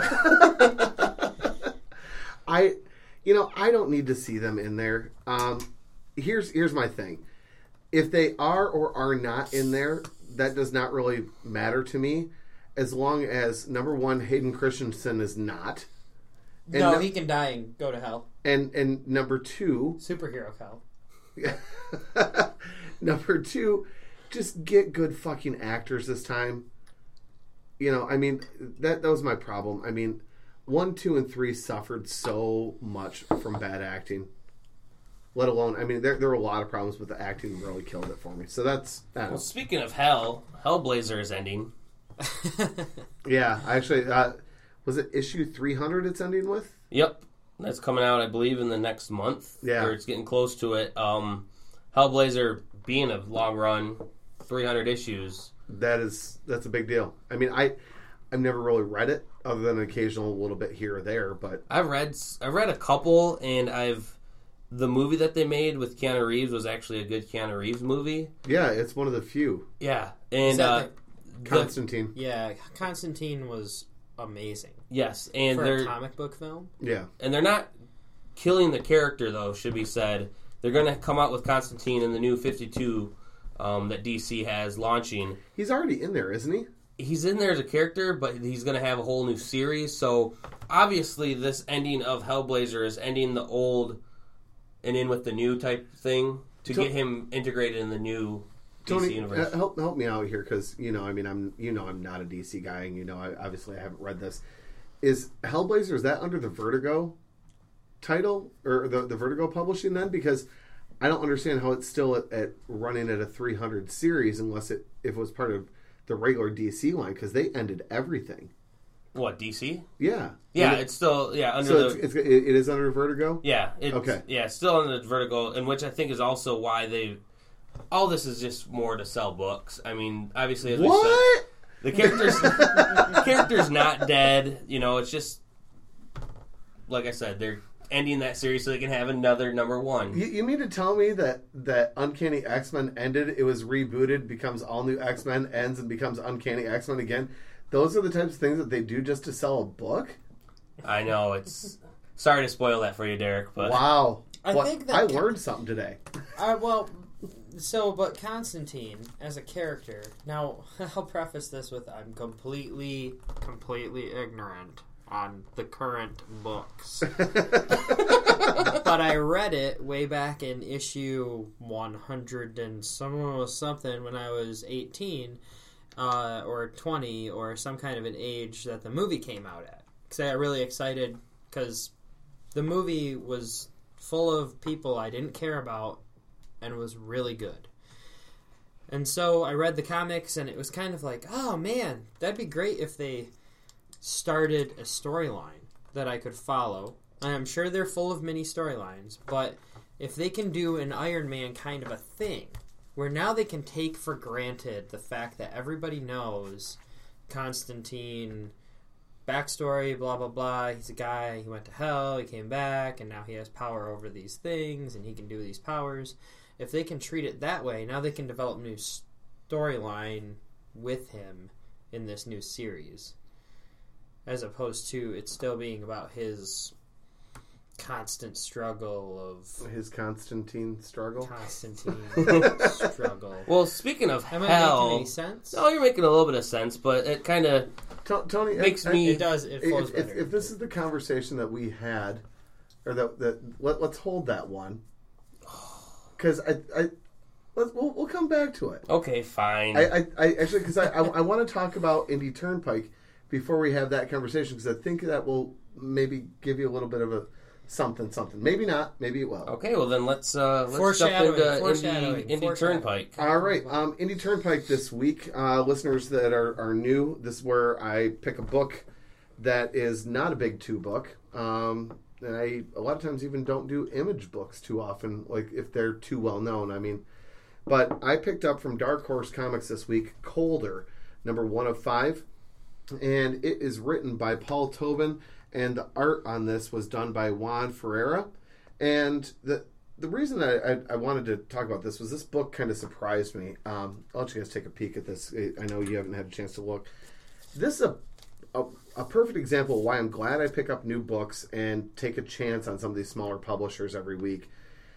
I don't need to see them in there. Here's my thing. If they are or are not in there, that does not really matter to me, as long as, number one, Hayden Christensen is not. No, he can die and go to hell. And number two... Superhero hell. Number two, just get good fucking actors this time. That was my problem. 1, 2, and 3 suffered so much from bad acting. Let alone, there were a lot of problems, but the acting really killed it for me. So that's... Well, speaking of hell, Hellblazer is ending. Yeah, actually, was it issue 300 it's ending with? Yep. That's coming out, I believe, in the next month. Yeah. Or it's getting close to it. Hellblazer being a long run, 300 issues... That's a big deal. I've never really read it, other than an occasional little bit here or there. But I've read a couple, and the movie that they made with Keanu Reeves was actually a good Keanu Reeves movie. Yeah, it's one of the few. Yeah, and Constantine. Yeah, Constantine was amazing. Yes, and for a comic book film. Yeah, and they're not killing the character, though. Should be said. They're going to come out with Constantine in the new 52. That DC has launching. He's already in there, isn't he? He's in there as a character, but he's going to have a whole new series. So, obviously, this ending of Hellblazer is ending the old and in with the new type thing to get him integrated in the new DC universe. Help me out here, because I'm not a DC guy, and obviously I haven't read this. Is Hellblazer, is that under the Vertigo title or the Vertigo publishing then? Because I don't understand how it's still at running at a 300 series unless if it was part of the regular DC line, because they ended everything. What, DC? Yeah. Yeah, it's still under so it is under Vertigo. Yeah. Okay. Yeah, still under Vertigo, and which I think is also why they. All this is just more to sell books. I mean, obviously, as we said, the character's not dead. You know, it's just like I said, they're ending that series so they can have another number one. You mean to tell me that Uncanny X-Men ended, it was rebooted, becomes All New X-Men, ends and becomes Uncanny X-Men again? Those are the types of things that they do just to sell a book? I know, it's... Sorry to spoil that for you, Derek, but... Wow. I think that... I learned something today. But Constantine, as a character... Now, I'll preface this with I'm completely ignorant on the current books. But I read it way back in issue 100 and something when I was 18... or 20, or some kind of an age that the movie came out at. Because I got really excited, because the movie was full of people I didn't care about, and was really good. And so I read the comics, and it was kind of like, oh man, that'd be great if they started a storyline that I could follow. And I'm sure they're full of mini storylines, but if they can do an Iron Man kind of a thing, where now they can take for granted the fact that everybody knows Constantine, backstory, blah, blah, blah. He's a guy, he went to hell, he came back, and now he has power over these things, and he can do these powers. If they can treat it that way, now they can develop new storyline with him in this new series. As opposed to it still being about his constant struggle of... His Constantine struggle? Constantine struggle. Well, speaking of Am hell... I making any sense? No, you're making a little bit of sense, but it kind of... Tony, makes me... It does. It flows better. If this is the conversation that we had, or let's hold that one, because we'll come back to it. Okay, fine. I actually, because I want to talk about Indy Turnpike before we have that conversation, because I think that will maybe give you a little bit of a something. Maybe not. Maybe it will. Okay, well then let's jump into Indy Turnpike. All right, Indy Turnpike this week. Listeners that are new, this is where I pick a book that is not a big two book. And I a lot of times even don't do image books too often, like if they're too well known. I mean, but I picked up from Dark Horse Comics this week, Colder, number 1 of 5, and it is written by Paul Tobin. And the art on this was done by Juan Ferreira. And the reason that I wanted to talk about this was this book kind of surprised me. I'll let you guys take a peek at this. I know you haven't had a chance to look. This is a perfect example of why I'm glad I pick up new books and take a chance on some of these smaller publishers every week.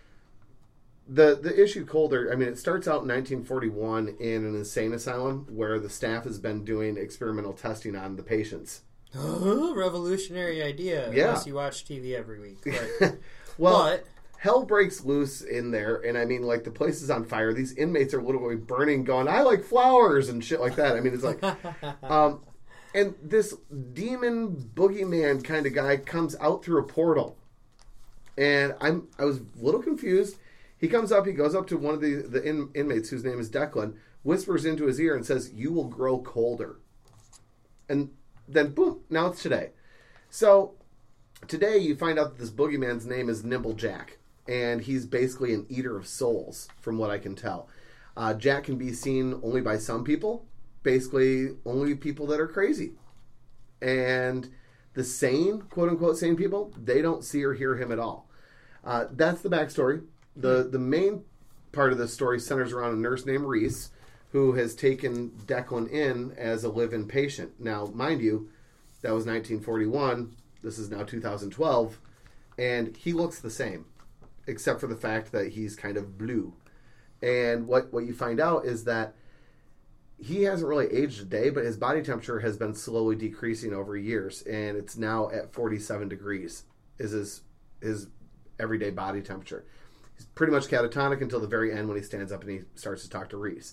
The issue Colder, I mean, it starts out in 1941 in an insane asylum where the staff has been doing experimental testing on the patients. Revolutionary idea. Yeah. Unless you watch TV every week. But hell breaks loose in there, and I mean, like, the place is on fire. These inmates are literally burning, going, I like flowers and shit like that. I mean, it's like... and this demon boogeyman kind of guy comes out through a portal. And I was a little confused. He comes up, he goes up to one of the inmates, whose name is Declan, whispers into his ear and says, you will grow colder. And... then, boom, now it's today. So, today you find out that this boogeyman's name is Nimble Jack. And he's basically an eater of souls, from what I can tell. Jack can be seen only by some people. Basically, only people that are crazy. And the sane, quote-unquote sane people, they don't see or hear him at all. That's the backstory. The main part of the story centers around a nurse named Reese, who has taken Declan in as a live-in patient. Now, mind you, that was 1941. This is now 2012. And he looks the same, except for the fact that he's kind of blue. And what you find out is that he hasn't really aged a day, but his body temperature has been slowly decreasing over years. And it's now at 47 degrees is his everyday body temperature. He's pretty much catatonic until the very end when he stands up and he starts to talk to Reese.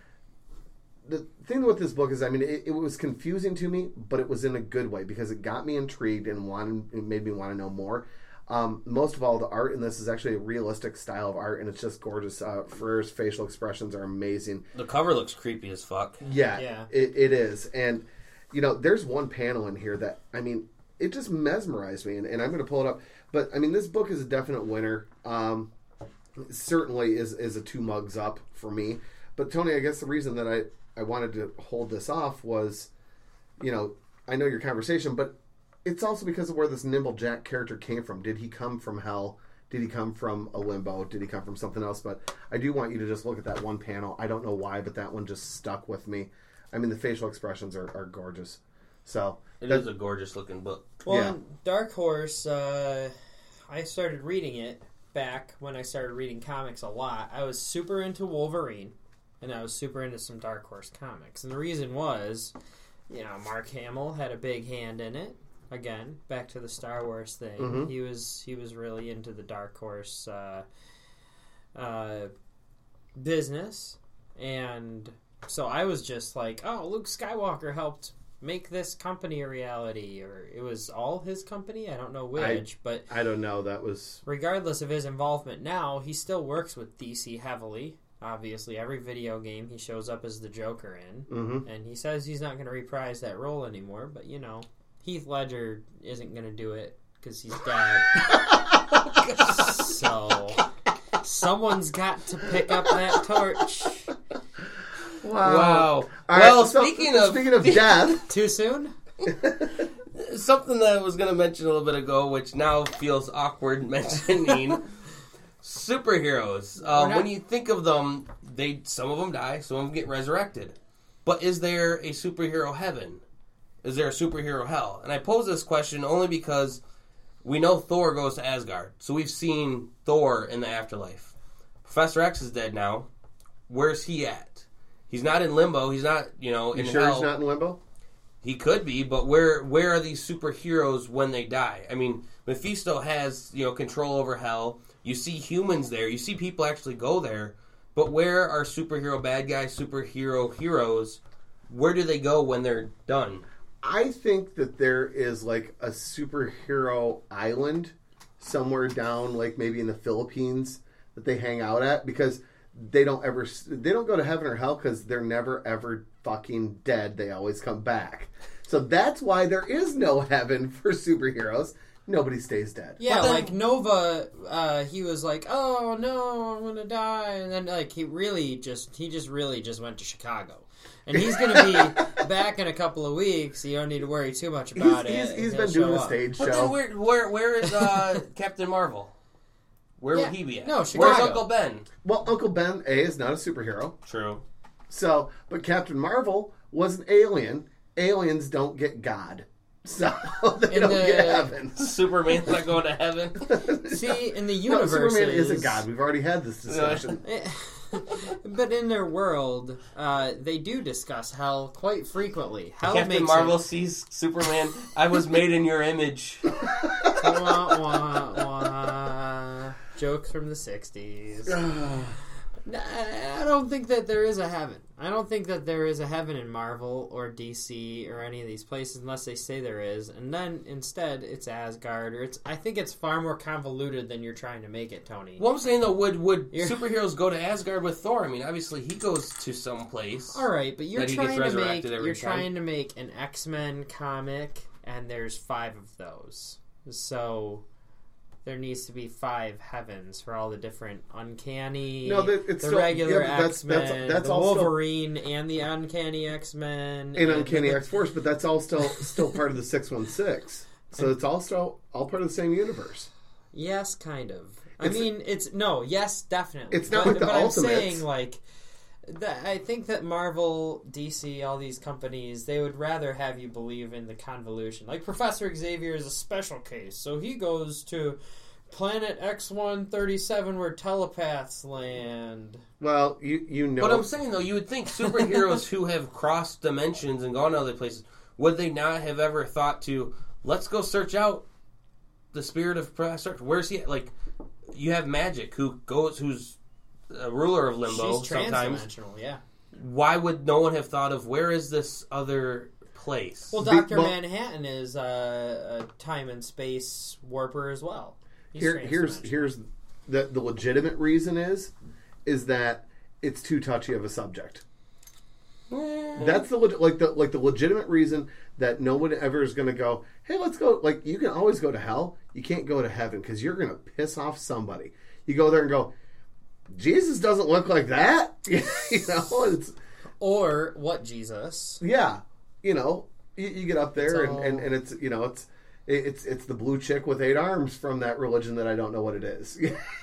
The thing with this book is, I mean, it was confusing to me, but it was in a good way because it got me intrigued and it made me want to know more. Most of all, the art in this is actually a realistic style of art, and it's just gorgeous. Ferrer's facial expressions are amazing. The cover looks creepy as fuck. Yeah. It is. And there's one panel in here that, I mean, it just mesmerized me, and I'm going to pull it up. But, I mean, this book is a definite winner. Certainly is a 2 mugs up for me. But, Tony, I guess the reason that I wanted to hold this off was, I know your conversation, but it's also because of where this Nimble Jack character came from. Did he come from hell? Did he come from a limbo? Did he come from something else? But I do want you to just look at that one panel. I don't know why, but that one just stuck with me. I mean, the facial expressions are gorgeous. So it is a gorgeous looking book. Well, Dark Horse, I started reading it back when I started reading comics a lot. I was super into Wolverine, and I was super into some Dark Horse comics. And the reason was, Mark Hamill had a big hand in it. Again, back to the Star Wars thing. Mm-hmm. He was really into the Dark Horse business, and so I was just like, oh, Luke Skywalker helped make this company a reality, or it was all his company. I don't know which, but I don't know. That was regardless of his involvement. Now he still works with DC heavily. Obviously, every video game he shows up as the Joker in, mm-hmm. and he says he's not going to reprise that role anymore. But Heath Ledger isn't going to do it because he's dead. So someone's got to pick up that torch. Wow. Well, speaking of death. Too soon? Something that I was going to mention a little bit ago, which now feels awkward mentioning. Superheroes. When you think of them, some of them die, some of them get resurrected. But is there a superhero heaven? Is there a superhero hell? And I pose this question only because we know Thor goes to Asgard. So we've seen Thor in the afterlife. Professor X is dead now. Where's he at? He's not in limbo. He's not, in hell. You sure he's not in limbo? He could be, but where are these superheroes when they die? I mean, Mephisto has, control over hell. You see humans there. You see people actually go there. But where are superhero bad guys, superhero heroes? Where do they go when they're done? I think that there is like a superhero island somewhere down, like maybe in the Philippines, that they hang out at, because they don't go to heaven or hell because they're never ever fucking dead. They always come back. So that's why there is no heaven for superheroes. Nobody stays dead. Yeah, like Nova, he was like, "Oh no, I'm gonna die," and then like he just really went to Chicago, and he's gonna be back in a couple of weeks. You don't need to worry too much about it. He's been doing a stage show. But then where is Captain Marvel? Where would he be at? No, Chicago. Where's Uncle Ben? Well, Uncle Ben is not a superhero. True. So, but Captain Marvel was an alien. Aliens don't get God. So they don't get heaven. Superman's not going to heaven. See, in the universe, Superman isn't God. We've already had this discussion. But in their world, they do discuss hell quite frequently. Hell Captain Marvel sees Superman. I was made in your image. Wah, wah, wah. Jokes from the 60s. I don't think that there is a heaven. I don't think that there is a heaven in Marvel or DC or any of these places unless they say there is. And then instead it's Asgard, or I think it's far more convoluted than you're trying to make it, Tony. Well, I'm saying though, would superheroes go to Asgard with Thor? I mean, obviously he goes to some place. All right, but you're trying to make an X-Men comic, and there's 5 of those. So there needs to be 5 heavens for all the different uncanny, regular X-Men, the Wolverine, and the uncanny X-Men. And uncanny X-Force, but that's all still part of the 616. So it's all part of the same universe. Yes, kind of. Yes, definitely. It's not like the Ultimates. I'm saying, I think that Marvel, DC, all these companies, they would rather have you believe in the convolution. Like Professor Xavier is a special case, so he goes to planet X-137 where telepaths land. Well, you know. But I'm saying, though, you would think superheroes who have crossed dimensions and gone to other places, would they not have ever thought to, let's go search out the spirit of Professor? Where's he at? Like, you have Magic, who's a ruler of limbo. She's transdimensional, yeah. Why would no one have thought of where is this other place? Well, Dr. Manhattan is a time and space warper as well. Here's the legitimate reason is that it's too touchy of a subject. That's the legitimate reason that no one ever is going to go, hey, let's go. Like, you can always go to hell. You can't go to heaven because you're going to piss off somebody. You go there and go, Jesus doesn't look like that. Or what Jesus? Yeah. You get up there and it's, it's the blue chick with 8 arms from that religion that I don't know what it is.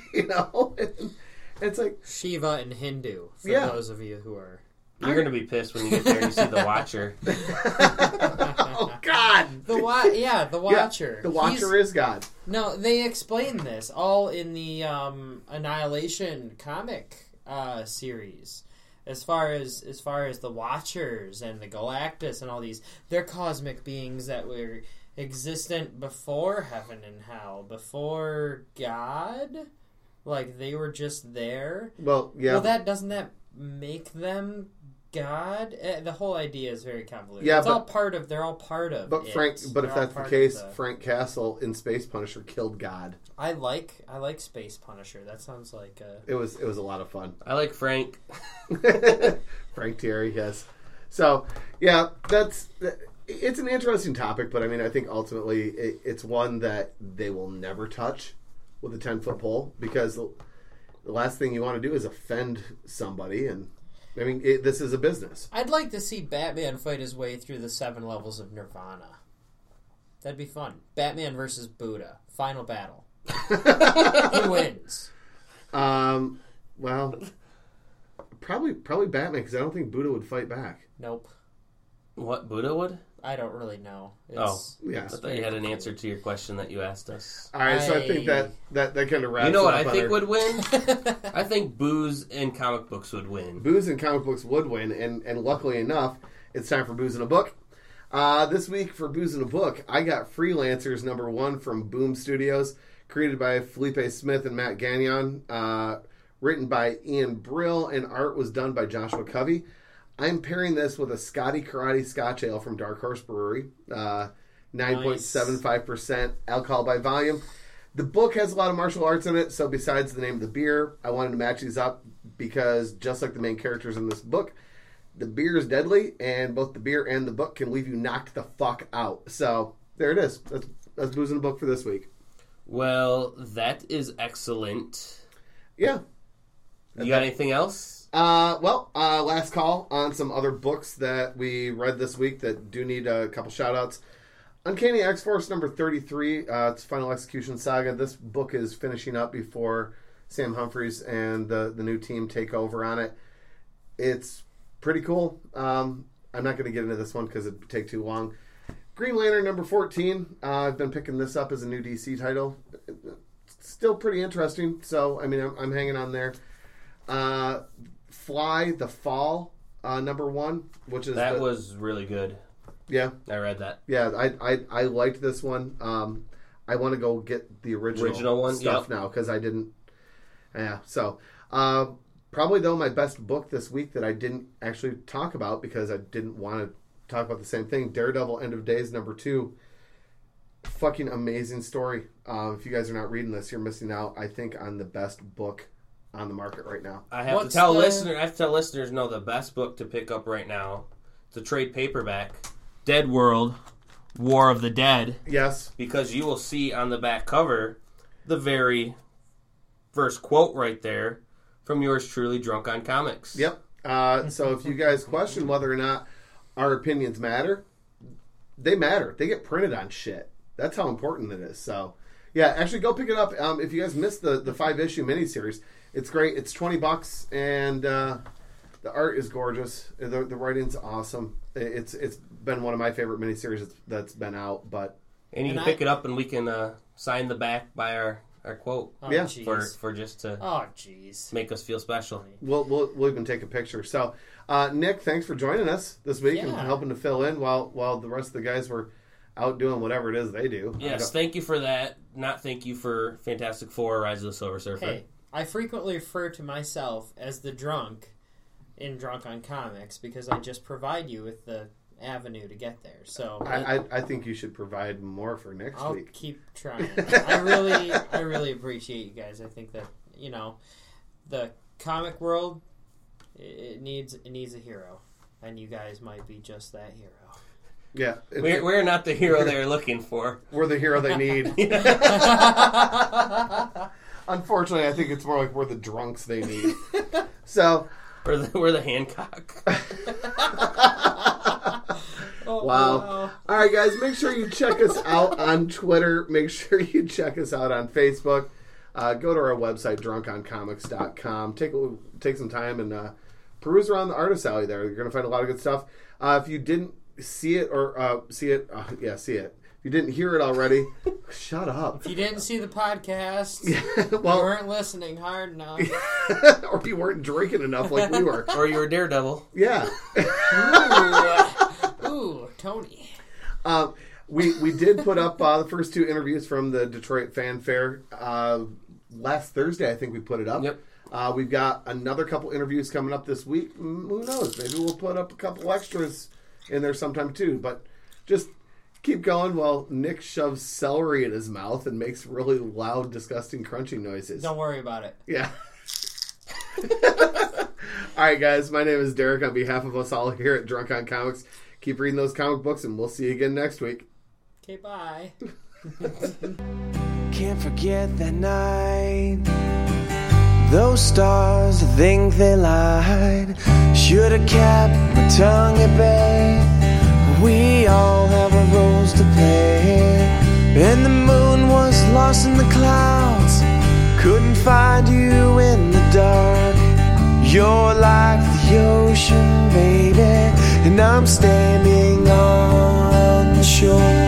It's like Shiva and Hindu, for those of you who are... You're going to be pissed when you get there and you see the Watcher. Oh, God! The Watcher. Yeah, the Watcher is God. No, they explain this all in the Annihilation comic series. As far as the Watchers and the Galactus and all these, they're cosmic beings that were existent before heaven and hell, before God. Like, they were just there. Well, yeah. Well, doesn't that make them God? The whole idea is very convoluted. Yeah, they're all part of But it. If that's the case, Frank Castle in Space Punisher killed God. I like Space Punisher. That sounds like it was a lot of fun. I like Frank. Frank Terry, yes. So yeah, it's an interesting topic, but I mean, I think ultimately it's one that they will never touch with a 10-foot pole, because the last thing you want to do is offend somebody. And I mean, this is a business. I'd like to see Batman fight his way through the 7 levels of Nirvana. That'd be fun. Batman versus Buddha. Final battle. Who wins? Well, probably Batman, because I don't think Buddha would fight back. Nope. What, Buddha would? I don't really know. Yeah. I thought you had an answer to your question that you asked us. All right, so I think that kind of wraps. You know what I think would win? I think booze and comic books would win. Booze and comic books would win, and luckily enough, it's time for Booze in a Book. This week for Booze in a Book, I got Freelancers #1 from Boom Studios, created by Felipe Smith and Matt Gagnon, written by Ian Brill, and art was done by Joshua Covey. I'm pairing this with a Scotty Karate Scotch Ale from Dark Horse Brewery, 9.75% alcohol by volume. The book has a lot of martial arts in it, so besides the name of the beer, I wanted to match these up because just like the main characters in this book, the beer is deadly, and both the beer and the book can leave you knocked the fuck out. So there it is. That's Booze in a Book for this week. Well, that is excellent. Yeah. You got anything else? Last call on some other books that we read this week that do need a couple shout-outs. Uncanny X-Force #33, it's Final Execution Saga. This book is finishing up before Sam Humphries and the new team take over on it. It's pretty cool. I'm not going to get into this one because it'd take too long. Green Lantern #14, I've been picking this up as a new DC title. It's still pretty interesting, so I mean, I'm hanging on there. Fly the Fall #1, which is was really good. Yeah, I read that. Yeah, I liked this one. I want to go get the original one stuff now because I didn't. Yeah, so probably though my best book this week that I didn't actually talk about because I didn't want to talk about the same thing. Daredevil End of Days #2. Fucking amazing story. If you guys are not reading this, you're missing out. I think on the best book on the market right now. I have to tell listeners know the best book to pick up right now. It's a trade paperback. Dead World, War of the Dead. Yes. Because you will see on the back cover the very first quote right there from yours truly, Drunk on Comics. Yep. So if you guys question whether or not our opinions matter, they matter. They get printed on shit. That's how important it is. So, yeah, actually go pick it up. If you guys missed the 5-issue miniseries, it's great. It's $20, and the art is gorgeous. The writing's awesome. It's been one of my favorite miniseries that's been out. And you can pick it up, and we can sign the back by our quote. Oh, yeah, for just to make us feel special. We'll even take a picture. So, Nick, thanks for joining us this week and helping to fill in while the rest of the guys were out doing whatever it is they do. Yes, thank you for that. Not thank you for Fantastic Four: Rise of the Silver Surfer. Hey, I frequently refer to myself as the drunk in Drunk on Comics because I just provide you with the avenue to get there. So I think you should provide more for next week. I'll keep trying. I really appreciate you guys. I think that the comic world it needs a hero. and you guys might be just that hero. Yeah. We're not the hero they're looking for. We're the hero they need. Unfortunately, I think it's more like we're the drunks they need. So we're the Hancock. Wow. All right, guys, make sure you check us out on Twitter. Make sure you check us out on Facebook. Go to our website, drunkoncomics.com. Take some time and peruse around the Artist Alley there. You're going to find a lot of good stuff. If you didn't see it or see it. If you didn't hear it already, shut up. If you didn't see the podcast, you weren't listening hard enough. Or you weren't drinking enough like we were. Or you were Daredevil. Yeah. Ooh, Tony. We did put up the first 2 interviews from the Detroit Fan Fair last Thursday. I think we put it up. Yep. We've got another couple interviews coming up this week. Who knows? Maybe we'll put up a couple extras in there sometime too. But just keep going while Nick shoves celery in his mouth and makes really loud, disgusting crunching noises. Don't worry about it. Yeah. All right, guys. My name is Derek. On behalf of us all here at Drunk on Comics, keep reading those comic books, and we'll see you again next week. Okay, bye. Can't forget that night. Those stars, I think they lied. Should've kept my tongue at bay. We all have our roles to play. And the moon was lost in the clouds. Couldn't find you in the dark. You're like the ocean, baby, and I'm standing on the shore.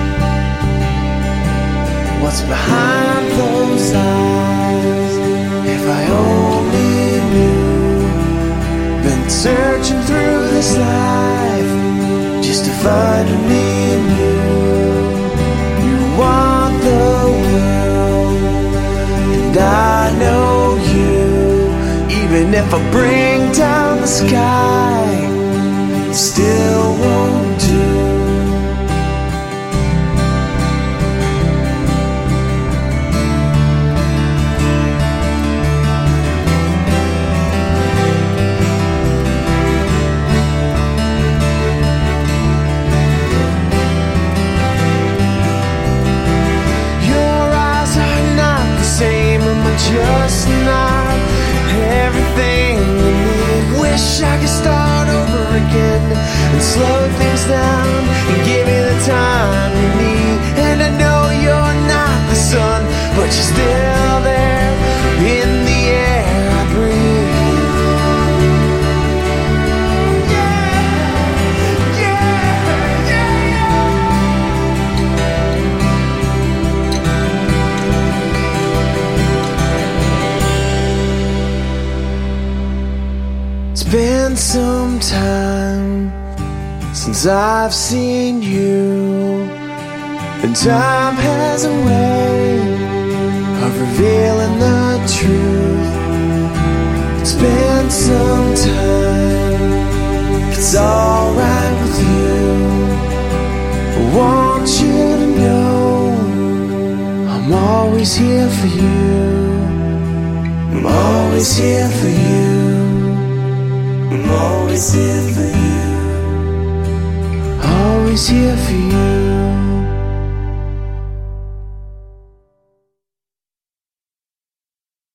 What's behind those eyes? If I only knew. Been searching through this life just to find me in you. You want the world, and I know you. Even if I bring down the sky, it still won't do. Just not everything you need. Wish I could start over again and slow things down and give you the time you need. And I know you're not the sun, but you're still there in the air I breathe. Been some time since I've seen you, and time has a way of revealing the truth. It's been some time, it's alright with you. I want you to know I'm always here for you. I'm always here for you. I'm always here for you. Always here for you.